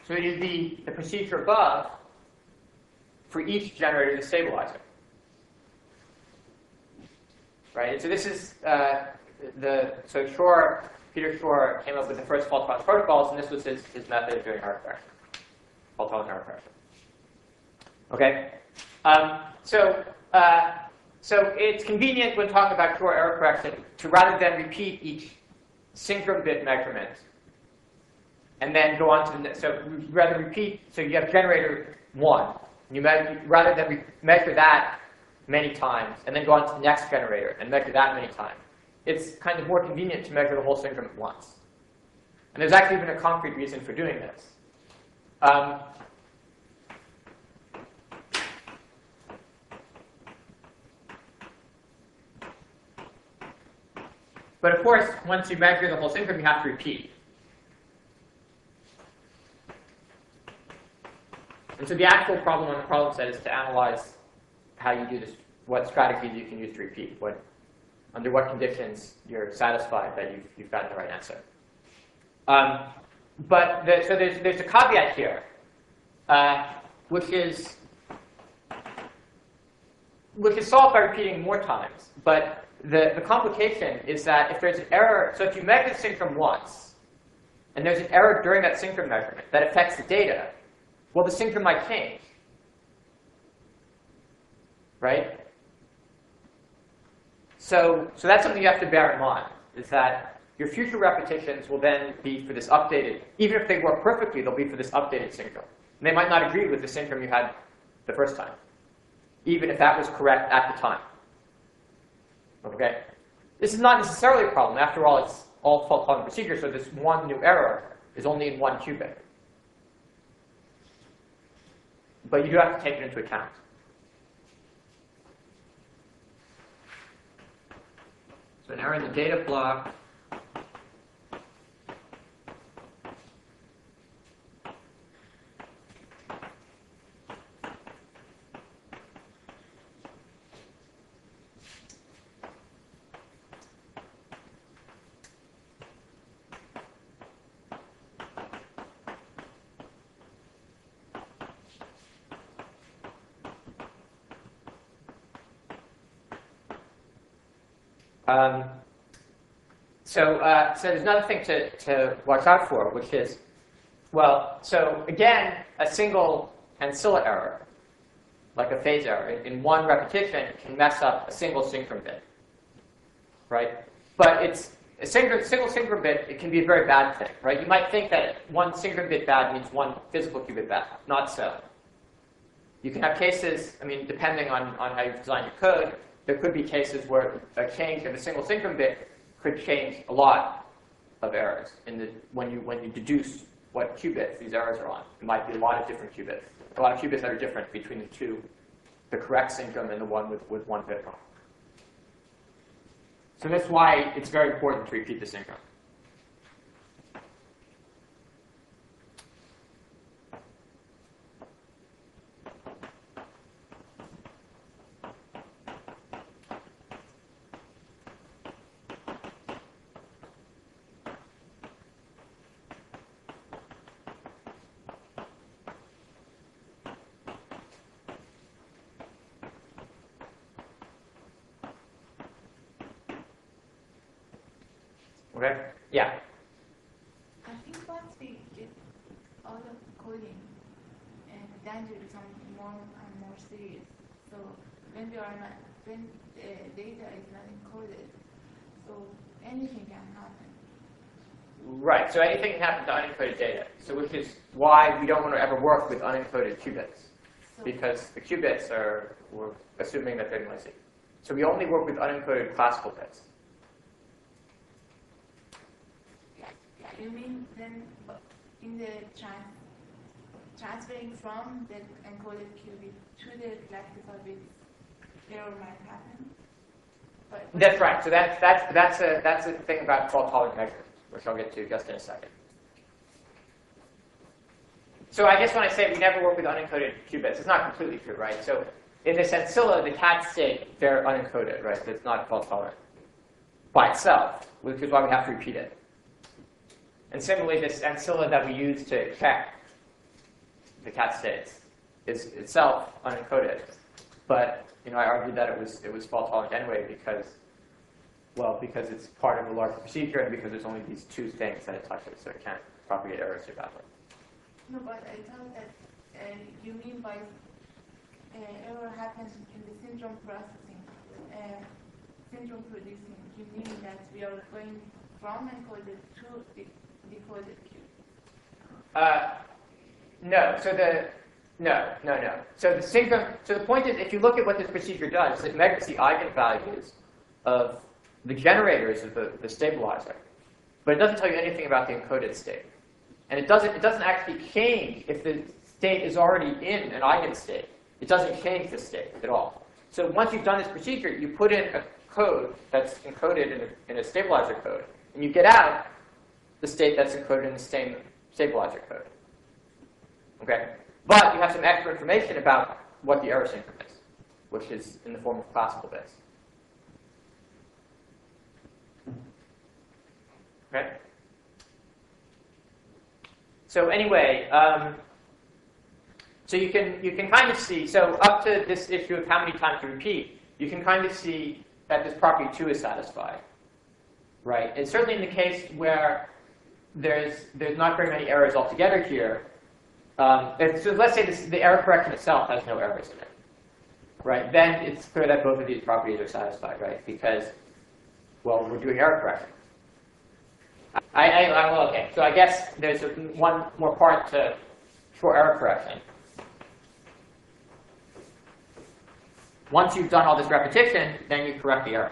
So it is the, the procedure above for each generator of the stabilizer. Right? And so this is uh, the, so Shor, Peter Shor came up with the first fault tolerance protocols, and this was his, his method of doing error correction, fault tolerance error correction. Okay? Um, so, uh, so it's convenient when talking about Shor error correction to rather than repeat each synchron bit measurement and then go on to the next. So rather repeat, so you have generator one. You measure, rather than re measure that many times and then go on to the next generator and measure that many times. It's kind of more convenient to measure the whole synchron at once. And there's actually been a concrete reason for doing this. Um, but of course, once you measure the whole synchron, you have to repeat. And so the actual problem on the problem set is to analyze how you do this, what strategies you can use to repeat, what, under what conditions you're satisfied that you've, you've gotten the right answer. Um, but the, so there's, there's a caveat here, uh, which is which is solved by repeating more times. But the, the complication is that if there's an error, so if you measure the synchron once, and there's an error during that synchron measurement that affects the data, well, the synchron might change, right? So, so that's something you have to bear in mind, is that your future repetitions will then be for this updated, even if they work perfectly, they'll be for this updated synchron. And they might not agree with the synchron you had the first time, even if that was correct at the time. Okay? This is not necessarily a problem. After all, it's all fault-tolerant procedure, so this one new error is only in one qubit. But you do have to take it into account. So an error in the data block Um, so, uh, so there's another thing to, to watch out for, which is, well, so again, a single ancilla error, like a phase error, in, in one repetition can mess up a single synchron bit, right? But it's a synchron, single synchron bit, it can be a very bad thing, right? You might think that one synchron bit bad means one physical qubit bad. Not so. You can have cases, I mean, depending on, on how you've designed your code, there could be cases where a change of a single synchron bit could change a lot of errors in the, when, you, when you deduce what qubits these errors are on. It might be a lot of different qubits. A lot of qubits that are different between the two, the correct synchron and the one with, with one bit wrong. So that's why it's very important to repeat the synchron. Okay? Yeah. I think once we get all the coding, and then it becomes more and more serious. So when we are not, when the data is not encoded, so anything can happen. Right. So anything can happen to unencoded data. So which is why we don't want to ever work with unencoded qubits, So because the qubits are, we're assuming that they're noisy. So we only work with unencoded classical bits. you mean then in the trans transferring from the encoded qubit to the classical bit, error might happen? But That's right. So that's that's that's a that's a thing about fault-tolerant measures, which I'll get to just in a second. So I guess when I say we never work with unencoded qubits, it's not completely true, right? So in this ancilla, the cat state, they're unencoded, right? It's not fault-tolerant by itself, which is why we have to repeat it. And similarly, this ancilla that we use to check the cat states, is itself unencoded. But you know, I argued that it was it was fault tolerant anyway because, well, because it's part of a larger procedure and because there's only these two things that it touches, so it can't propagate errors through that way. No, but I thought that uh, you mean by uh, error happens in the syndrome processing, uh, syndrome producing. You mean that we are going from encoded to de decoded Q? Uh, no. So the no, no, no. So the syndrome. So the point is, if you look at what this procedure does, it measures the eigenvalues of the generators of the, the stabilizer, but it doesn't tell you anything about the encoded state, and it doesn't. It doesn't actually change if the state is already in an eigenstate. It doesn't change the state at all. So once you've done this procedure, you put in a code that's encoded in a, in a stabilizer code, and you get out the state that's encoded in the same stabilizer code. Okay? But you have some extra information about what the error syndrome is, which is in the form of classical bits. Okay? So anyway, um, so you can you can kind of see, so up to this issue of how many times to repeat, you can kind of see that this property two is satisfied. Right? And certainly in the case where there's there's not very many errors altogether here, um, if, so let's say this, the error correction itself has no errors in it. Right? Then it's clear that both of these properties are satisfied, right? Because, well, we're doing error correction. I, I, I well, okay. So I guess there's a, one more part to for error correction. Once you've done all this repetition, then you correct the error.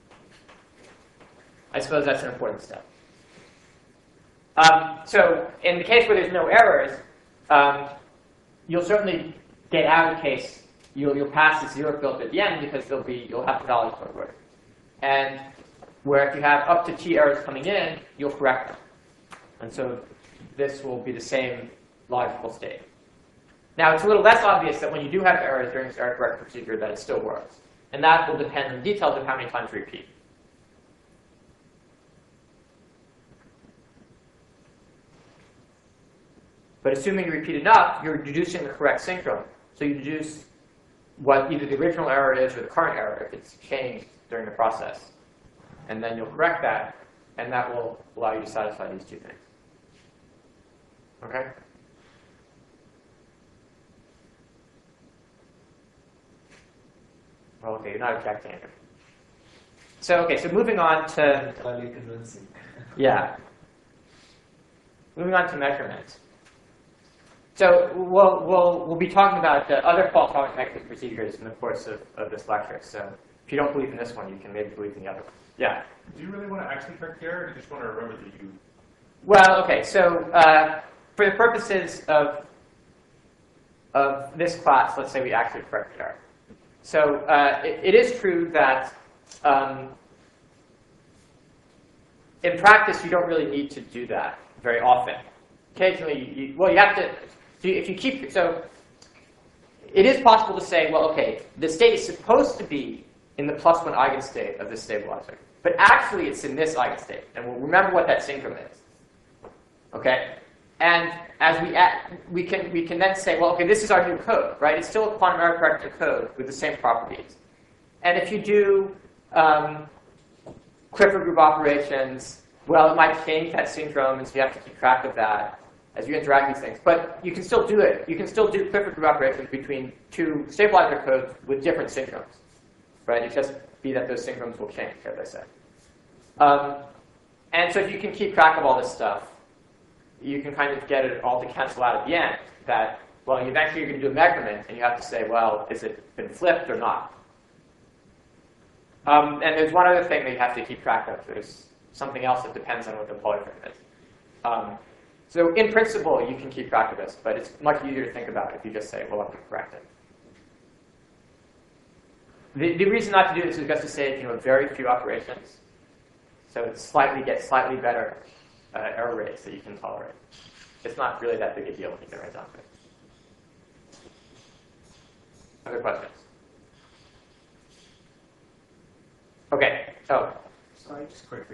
I suppose that's an important step. Um, so in the case where there's no errors, um, you'll certainly get out of case you'll you'll pass the zero filter at the end because there'll be you'll have the values forward. And where if you have up to t errors coming in, you'll correct them. And so this will be the same logical state. Now, it's a little less obvious that when you do have errors during this error correction procedure that it still works. And that will depend on the details of how many times you repeat. But assuming you repeat enough, you're deducing the correct syndrome. So you deduce what either the original error is or the current error if it's changed during the process. And then you'll correct that, and that will allow you to satisfy these two things. Okay? Well, okay, you're not objecting it. So, okay, so moving on to... Entirely convincing. Yeah. Moving on to measurements. So we'll, we'll, we'll be talking about the other fault-tolerant measurement procedures in the course of, of this lecture. So if you don't believe in this one, you can maybe believe in the other one. Yeah? Do you really want to actually correct the error, or do you just want to remember that you... Well, okay, so uh, for the purposes of, of this class, let's say we actually correct the error. So uh, it, it is true that um, in practice, you don't really need to do that very often. Occasionally, you, well, you have to, if you keep, so it is possible to say, well, okay, the state is supposed to be in the plus one eigenstate of this stabilizer. But actually, it's in this eigenstate. And we'll remember what that syndrome is. Okay? And as we add, we can we can then say, well, okay, this is our new code, right? It's still a quantum error corrected code with the same properties. And if you do um, Clifford group operations, well, it might change that syndrome, and so you have to keep track of that as you interact with these things. But you can still do it. You can still do Clifford group operations between two stabilizer codes with different syndromes, right? It just be that those syndromes will change, as I said. Um, and so if you can keep track of all this stuff, you can kind of get it all to cancel out at the end that, well, eventually you're going to do a measurement, and you have to say, well, has it been flipped or not? Um, and there's one other thing that you have to keep track of. There's something else that depends on what the polyframe is. Um, so in principle, you can keep track of this, but it's much easier to think about if you just say, well, I'm going to correct it. The, the reason not to do this is just to save, you know, very few operations. So it slightly gets slightly better uh, error rates that you can tolerate. It's not really that big a deal when you get right down to it. Other questions? Okay. Oh. Sorry, just quickly.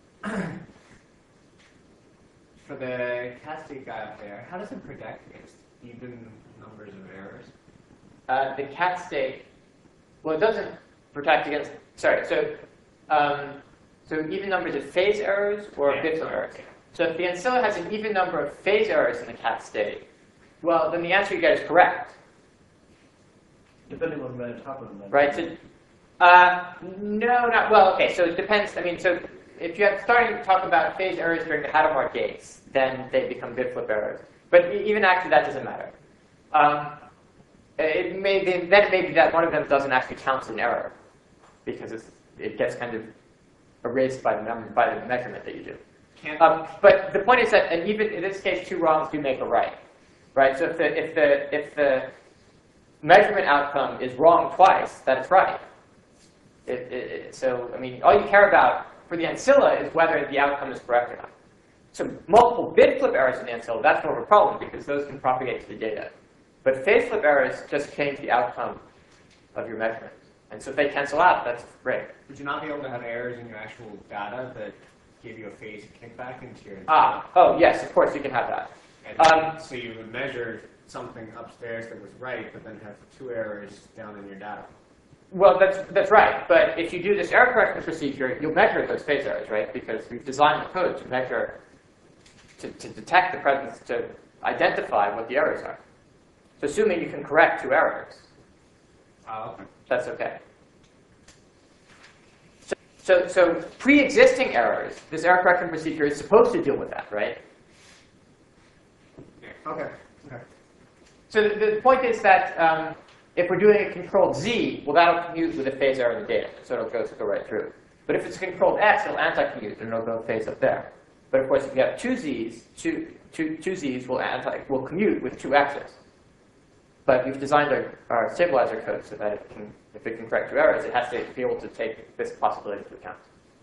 For the casting guy up there, how does it protect against even numbers of errors? Uh, the cat state, well, it doesn't protect against, sorry, so um, so even numbers of phase errors or Yeah. bits of errors. So if the ancilla has an even number of phase errors in the cat state, well, then the answer you get is correct, Depending on when it happened. then. right? So, uh, no, not, well, okay, so it depends. I mean, so if you're starting to talk about phase errors during the Hadamard gates, then they become bit flip errors. But e- even actually, that doesn't matter. Um, it may be, then it may be that one of them doesn't actually count as an error, because it's, it gets kind of erased by the, mem- by the measurement that you do. Can't Um, but the point is that, and even in this case, two wrongs do make a right, right? So if the if the if the measurement outcome is wrong twice, that's right. It, it, it, so I mean, all you care about for the ancilla is whether the outcome is correct or not. So multiple bit flip errors in the ancilla, that's more of a problem because those can propagate to the data. But phase flip errors just change the outcome of your measurement, and so if they cancel out, that's great. Would you not be able to have errors in your actual data that give you a phase kickback into your Ah, oh yes, of course you can have that. And Um, so you would measure something upstairs that was right, but then have two errors down in your data. Well, that's that's right. But if you do this error correction procedure, you'll measure those phase errors, right? Because we've designed the code to measure, to, to detect the presence, to identify what the errors are. So assuming you can correct two errors, Oh, okay. that's okay. So, so, so pre-existing errors, this error correction procedure is supposed to deal with that, right? Okay. Okay. So the, the point is that um, if we're doing a controlled Z, well, that'll commute with a phase error in the data, so it'll go, go right through. But if it's a controlled X, it'll anti-commute, and it'll go phase up there. But of course, if you have two Z's, two, two, two Z's will, anti, will commute with two X's. But we've designed our, our stabilizer code so that it can, if it can correct two errors, it has to be able to take this possibility into account.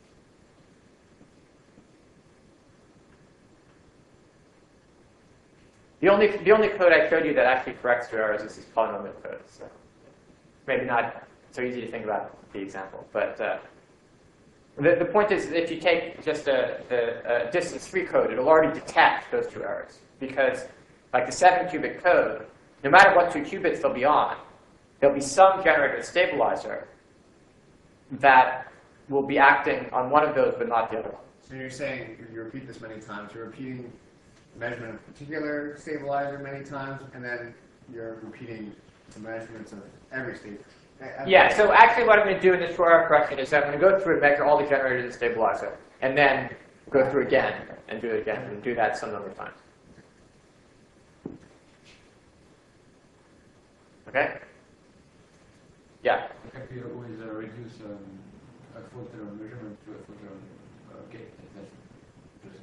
The only, the only code I showed you that actually corrects two errors is this polynomial code. So maybe not so easy to think about the example. But uh, the, the point is that if you take just a, a, a distance three code, it'll already detect those two errors. Because like the seven qubit code, no matter what two qubits they'll be on, there'll be some generator stabilizer that will be acting on one of those but not the other one. So you're saying if you repeat this many times, you're repeating the measurement of a particular stabilizer many times, and then you're repeating the measurements of every stabilizer. Yeah, so actually what I'm going to do in this four error correction is I'm going to go through and measure all the generators of the stabilizer, and then go through again, and do it again, and do that some number of times. Okay? Yeah? Can we always uh, reduce um, a filter measurement to a filter uh, gate? That's just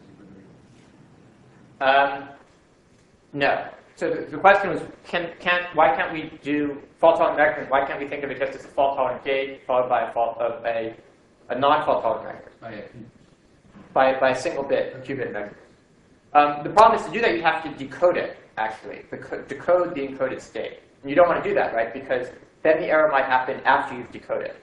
Um, no. So the, the question was, can, can, why can't we do fault-tolerant measurement? Why can't we think of it just as a fault-tolerant gate followed by a fault of a, a non-fault-tolerant measurement? oh, yeah. By, by a single bit, a qubit measurement. Um, the problem is to do that, you have to decode it, actually, the co decode the encoded state. And you don't want to do that, right? Because then the error might happen after you've decoded.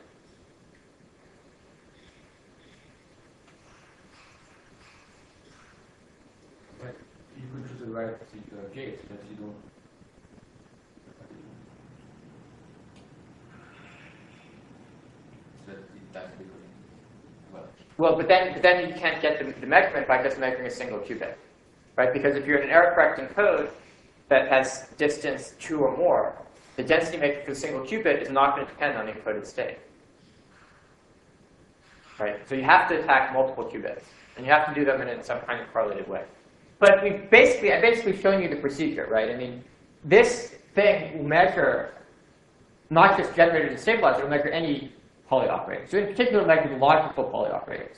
But you could choose the right uh, gate that you don't. So it does decoding well. Well, but then, but then you can't get the, the measurement by just measuring a single qubit, right? Because if you're in an error-correcting code that has distance two or more, the density matrix for the single qubit is not going to depend on the encoded state, right? So you have to attack multiple qubits, and you have to do them in some kind of correlated way. But we basically, I basically shown you the procedure, right? I mean, this thing will measure not just generators and stabilizers, it will measure any Pauli operator. So in particular, measure the logical Pauli operators.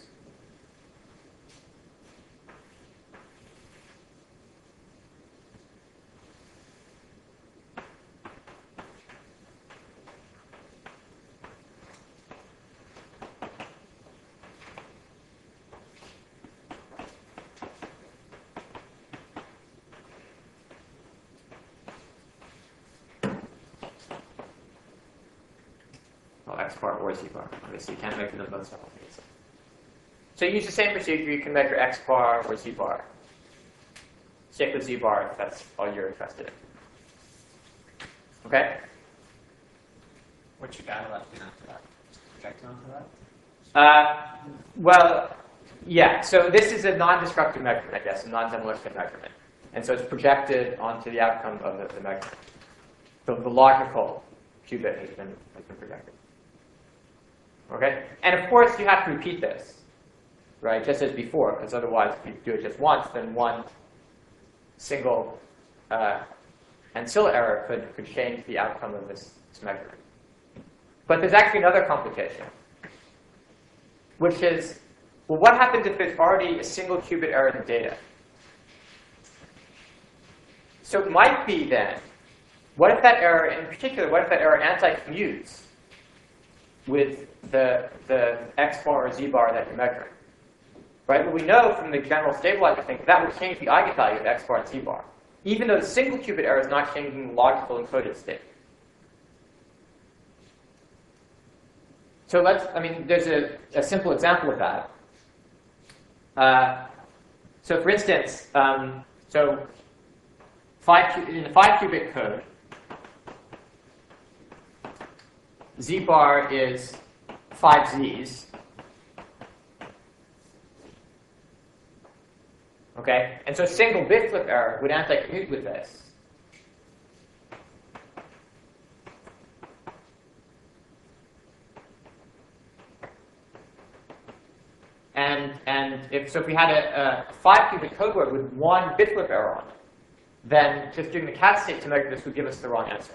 Well, X bar or Z bar. Obviously, you can't measure them both simultaneously. So you use the same procedure. You can measure X bar or Z bar. Stick with Z bar if that's all you're interested in. Okay? What's your data left in after that? Just projecting onto that? Uh, well, yeah, so this is a non-destructive measurement, I guess, a non-demolition measurement. And so it's projected onto the outcome of the, the measurement. So the logical qubit has been, has been projected. Okay? And of course, you have to repeat this, right, just as before, because otherwise, if you do it just once, then one single uh, ancilla error could, could change the outcome of this, this measurement. But there's actually another complication, which is, well, what happens if there's already a single qubit error in the data? So it might be then, what if that error, in particular, what if that error anti-commutes with the, the x bar or z bar that you're measuring? Right? Well, we know from the general stabilizer thing that that will change the eigenvalue of x bar and z bar, even though the single qubit error is not changing the logical encoded state. So let's, I mean, there's a, a simple example of that. Uh, so for instance, um, so five, in the five qubit code, z bar is five z's. Okay? And so single bit flip error would anti-commute with this. And, and if, so if we had a, a five qubit code word with one bit flip error on it, then just doing the cat state to measure this would give us the wrong answer.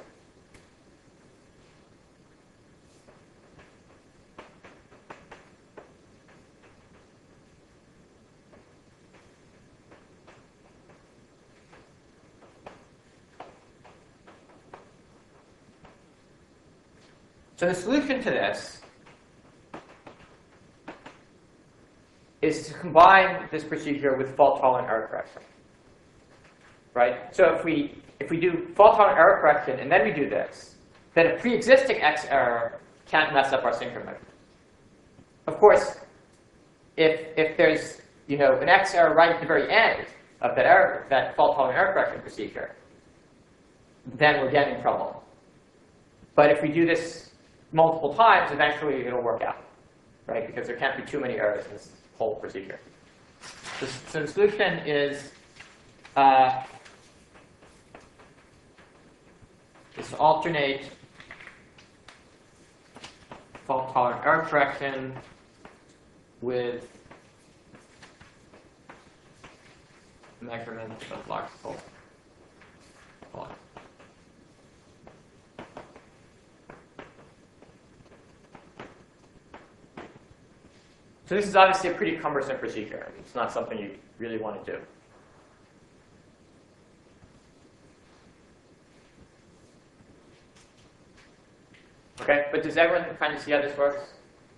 So the solution to this is to combine this procedure with fault-tolerant error correction. Right? So if we, if we do fault-tolerant error correction and then we do this, then a pre-existing X error can't mess up our synchron measurement. Of course, if, if there's you know, an X error right at the very end of that, error, that fault-tolerant error correction procedure, then we're getting in trouble. But if we do this multiple times, eventually it'll work out, right? Because there can't be too many errors in this whole procedure. So, so the solution is, uh, is to alternate fault-tolerant error correction with measurement of logical fault. So this is obviously a pretty cumbersome procedure. It's not something you really want to do. Okay, but does everyone kind of see how this works?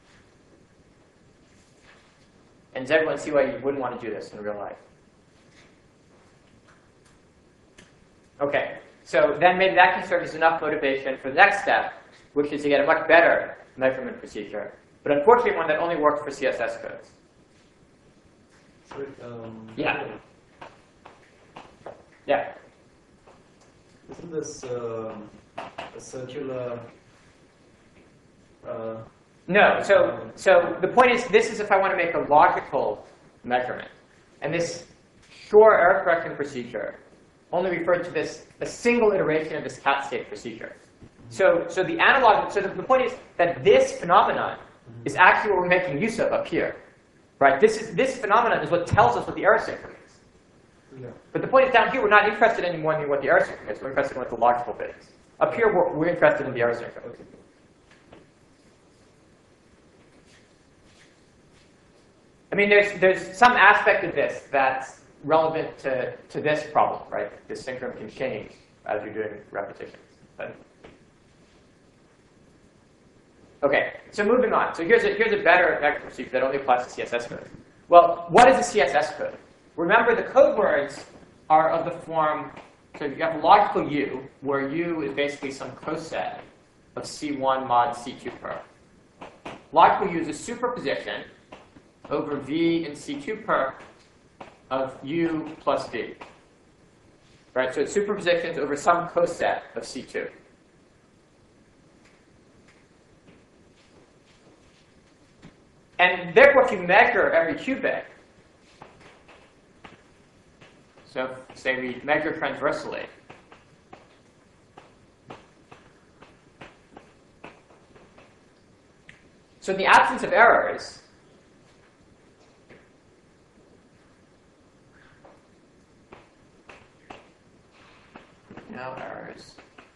And does everyone see why you wouldn't want to do this in real life? Okay, so then maybe that can serve as enough motivation for the next step, which is to get a much better measurement procedure. But unfortunately, one that only works for C S S codes. So, um, Yeah. Yeah. Isn't this um, a circular? Uh, No. So, so the point is, this is if I want to make a logical measurement, and this Shor error correction procedure only referred to this a single iteration of this cat state procedure. So, so the analog. So the, the point is that this phenomenon is actually what we're making use of up here, right? This is this phenomenon is what tells us what the error synchron is. yeah. But the point is down here, we're not interested anymore in what the error synchron is. We're interested in what the logical bit is. Up here, we're, we're interested in the error synchron. I mean, there's there's some aspect of this that's relevant to to this problem, right? This synchron can change as you're doing repetitions. But, okay, so moving on. So here's a, here's a better vector procedure that only applies to C S S code. Well, what is a C S S code? Remember, the code words are of the form, so you have a logical U, where U is basically some coset of C one mod C two per. Logical U is a superposition over V in C two per of U plus V. Right, so it's superpositions over some coset of C two. And therefore, if you measure every qubit, so say we measure transversally, so in the absence of errors, no errors,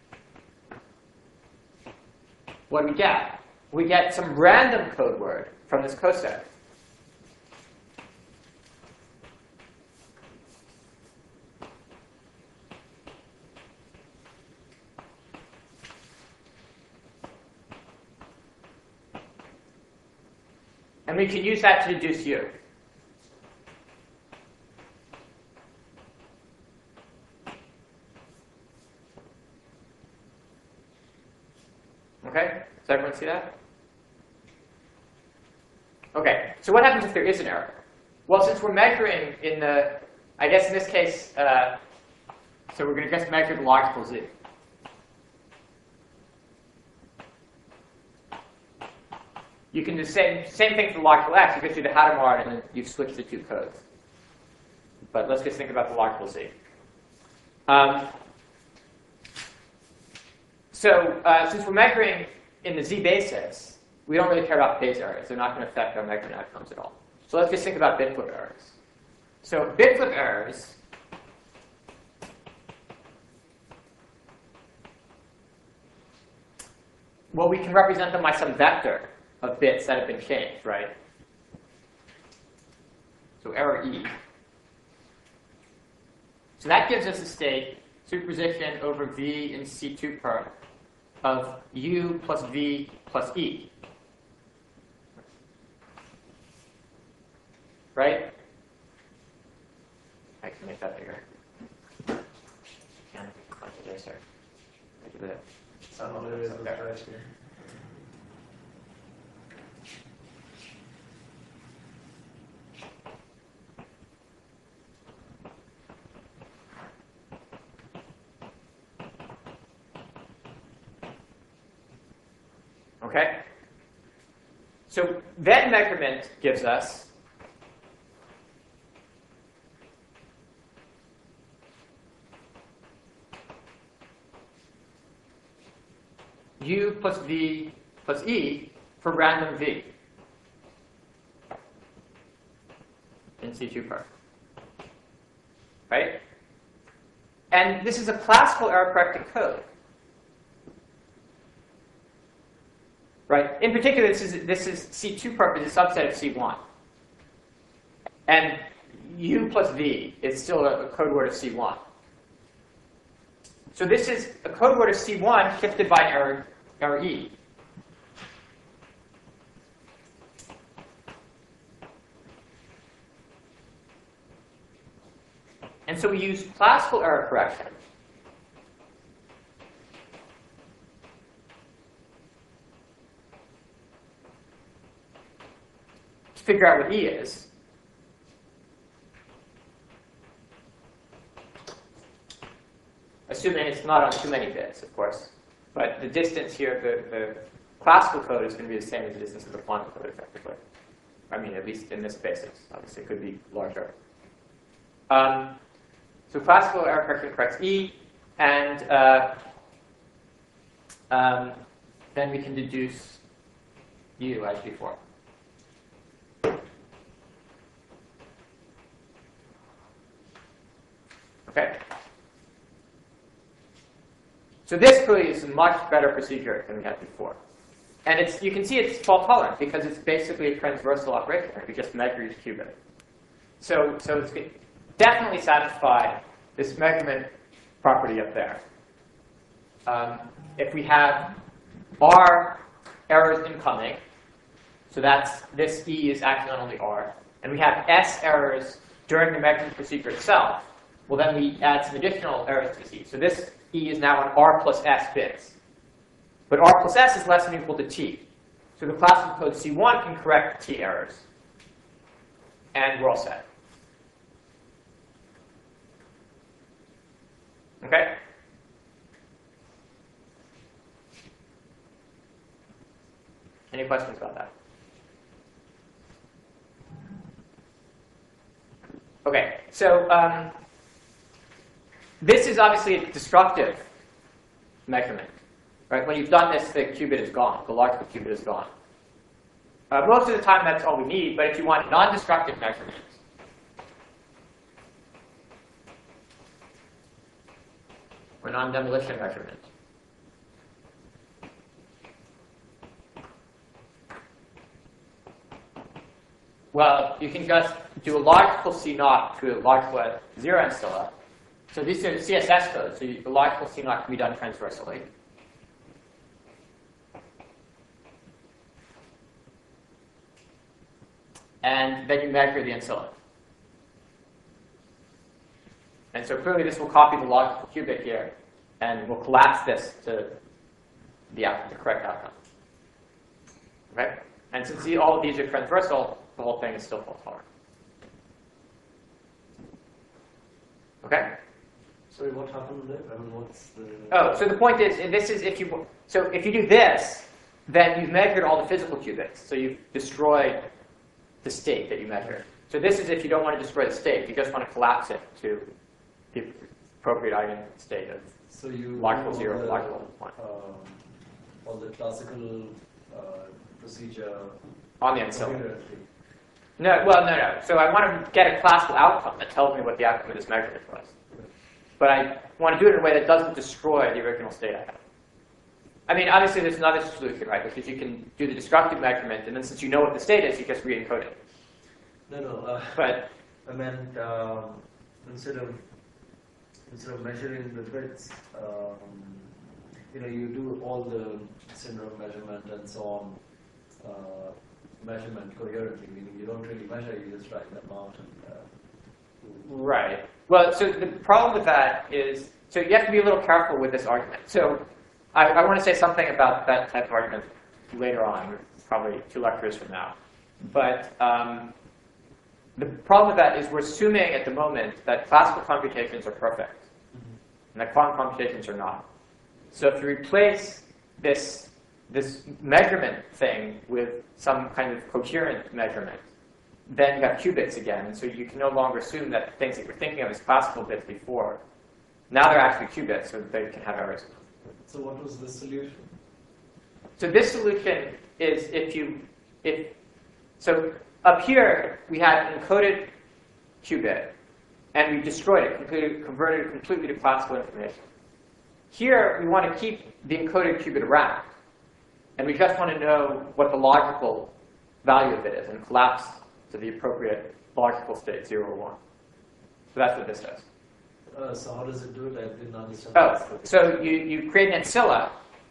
what do we get? We get some random code word from this coset. And we can use that to deduce U. Okay? Does everyone see that? Okay, so what happens if there is an error? Well, since we're measuring in the, I guess in this case, uh, so we're going to just measure the logical Z. You can do the same, same thing for the logical X. You just do the Hadamard and then you've switched the two codes. But let's just think about the logical Z. Um, so uh, since we're measuring in the Z basis, we don't really care about phase errors. They're not going to affect our measurement outcomes at all. So let's just think about bit flip errors. So bit flip errors well, we can represent them by some vector of bits that have been changed, right? So error E. So that gives us a state, superposition over V in C two perp of U plus V plus E. Right? I can make that bigger. And eraser. Look at Some there is a trash here. Okay? So that measurement gives us U plus V plus E for random V in C two perp. Right? And this is a classical error-corrected code. Right? In particular, this is, this is C two perp is a subset of C one. And U plus V is still a, a code word of C one. So this is a code word of C one shifted by error, error E. And so we use classical error correction to figure out what E is. Assuming it's not on too many bits, of course. But the distance here, the, the classical code is going to be the same as the distance of the quantum code, effectively. I mean, at least in this basis. Obviously, it could be larger. Um, so classical error correction corrects E, and uh, um, then we can deduce U as before. Okay? So this clearly is a much better procedure than we had before. And it's, you can see it's fault tolerant because it's basically a transversal operation. We just measure each qubit. So, so it's definitely satisfy this measurement property up there. Um, if we have R errors incoming, so that's this E is acting on only R, and we have S errors during the measurement procedure itself, well then we add some additional errors to C. So this E is now on R plus S bits. But R plus S is less than or equal to T. So the classical code C one can correct T errors. And we're all set. Okay? Any questions about that? so um, this is obviously a destructive measurement. Right? When you've done this, the qubit is gone. The logical qubit is gone. Uh, most of the time, that's all we need. But if you want non-destructive measurements, or non-demolition measurements, well, you can just do a logical C naught to a logical zero ancilla. So these are C S S codes. So you, the logical C naught can be done transversally. And then you measure the ancilla. And so clearly this will copy the logical qubit here, and we'll collapse this to the, out, the correct outcome. Okay? And since the, all of these are transversal, the whole thing is still fault tolerant. Okay? Sorry, what happened there? I mean, what's the... Oh, so the point is, and this is if you, so if you do this, then you've measured all the physical qubits. So you've destroyed the state that you measured. So this is if you don't want to destroy the state. You just want to collapse it to the appropriate eigenstate of so you logical do zero, the, logical one. Um, all the classical uh, procedure On the ancilla. coherently. No, well, no, no. So I want to get a classical outcome that tells me what the outcome of this measurement was. But I want to do it in a way that doesn't destroy the original state I have. I mean, obviously, there's another solution, right? Which is you can do the destructive measurement, and then since you know what the state is, you just re-encode it. No, no. Uh, But I meant um, instead of instead of measuring the bits, um, you know, you do all the syndrome measurement and so on, uh, measurement coherently, meaning you don't really measure, you just write them out. And, uh, right. Well, so the problem with that is, so you have to be a little careful with this argument. So I, I want to say something about that type of argument later on, probably two lectures from now. But um, the problem with that is we're assuming at the moment that classical computations are perfect, and that quantum computations are not. So if you replace this, this measurement thing with some kind of coherent measurement, then you have qubits again. So you can no longer assume that the things that you're thinking of as classical bits before, now they're actually qubits, so they can have errors. So what was the solution? So this solution is if you, if, so up here we had an encoded qubit, and we destroyed it, completely, converted it completely to classical information. Here we want to keep the encoded qubit around, and we just want to know what the logical value of it is, and collapse to the appropriate logical state, zero or one. So that's what this does. Uh, so how does it do it? I didn't understand. Oh, so you, you create an ancilla.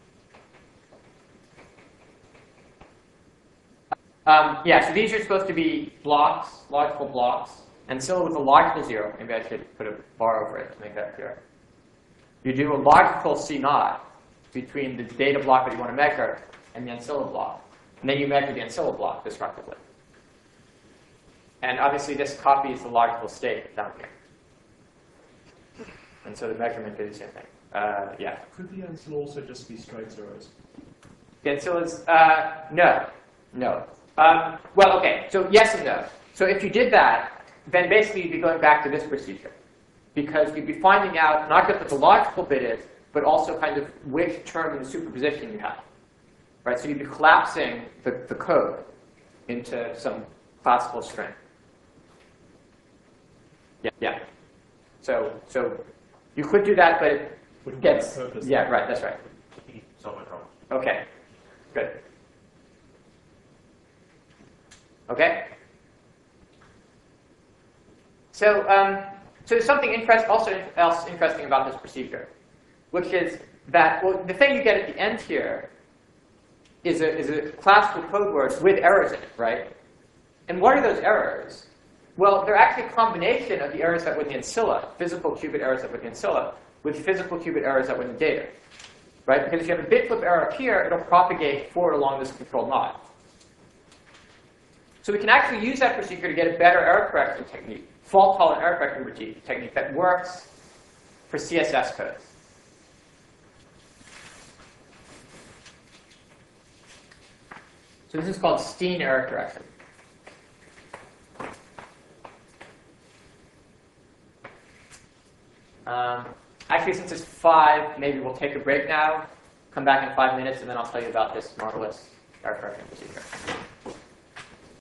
Um, yeah, so these are supposed to be blocks, logical blocks. Ancilla with a logical zero. Maybe I should put a bar over it to make that clear. You do a logical C naught between the data block that you want to measure and the ancilla block. And then you measure the ancilla block destructively. And obviously this copies the logical state down here. And so the measurement is the same thing. Uh, yeah. Could the ancilla also just be straight zeros? The ancilla's, uh, no, no. Um, well, okay, so yes and no. So if you did that, then basically you'd be going back to this procedure. Because you'd be finding out not just what the logical bit is, but also kind of which term in the superposition you have. Right? So you'd be collapsing the, the code into some classical string. Yeah, yeah. So, so you could do that, but it Wouldn't gets, work purpose. yeah, right, that's right. Solve my problem. Okay, good. Okay? So, um, so there's something interest, also else interesting about this procedure, which is that, well, the thing you get at the end here is a, is a classical code word with errors in it, right? And what are those errors? Well, they're actually a combination of the errors that were in the ancilla, physical qubit errors that were in the ancilla, with physical qubit errors that were in the data, right? Because if you have a bit flip error up here, it'll propagate forward along this controlled knot. So we can actually use that procedure to get a better error correction technique, fault-tolerant error correction technique that works for C S S codes. So this is called Steen error correction. Um, actually, since it's five, maybe we'll take a break now, come back in five minutes, and then I'll tell you about this marvelous error correction procedure.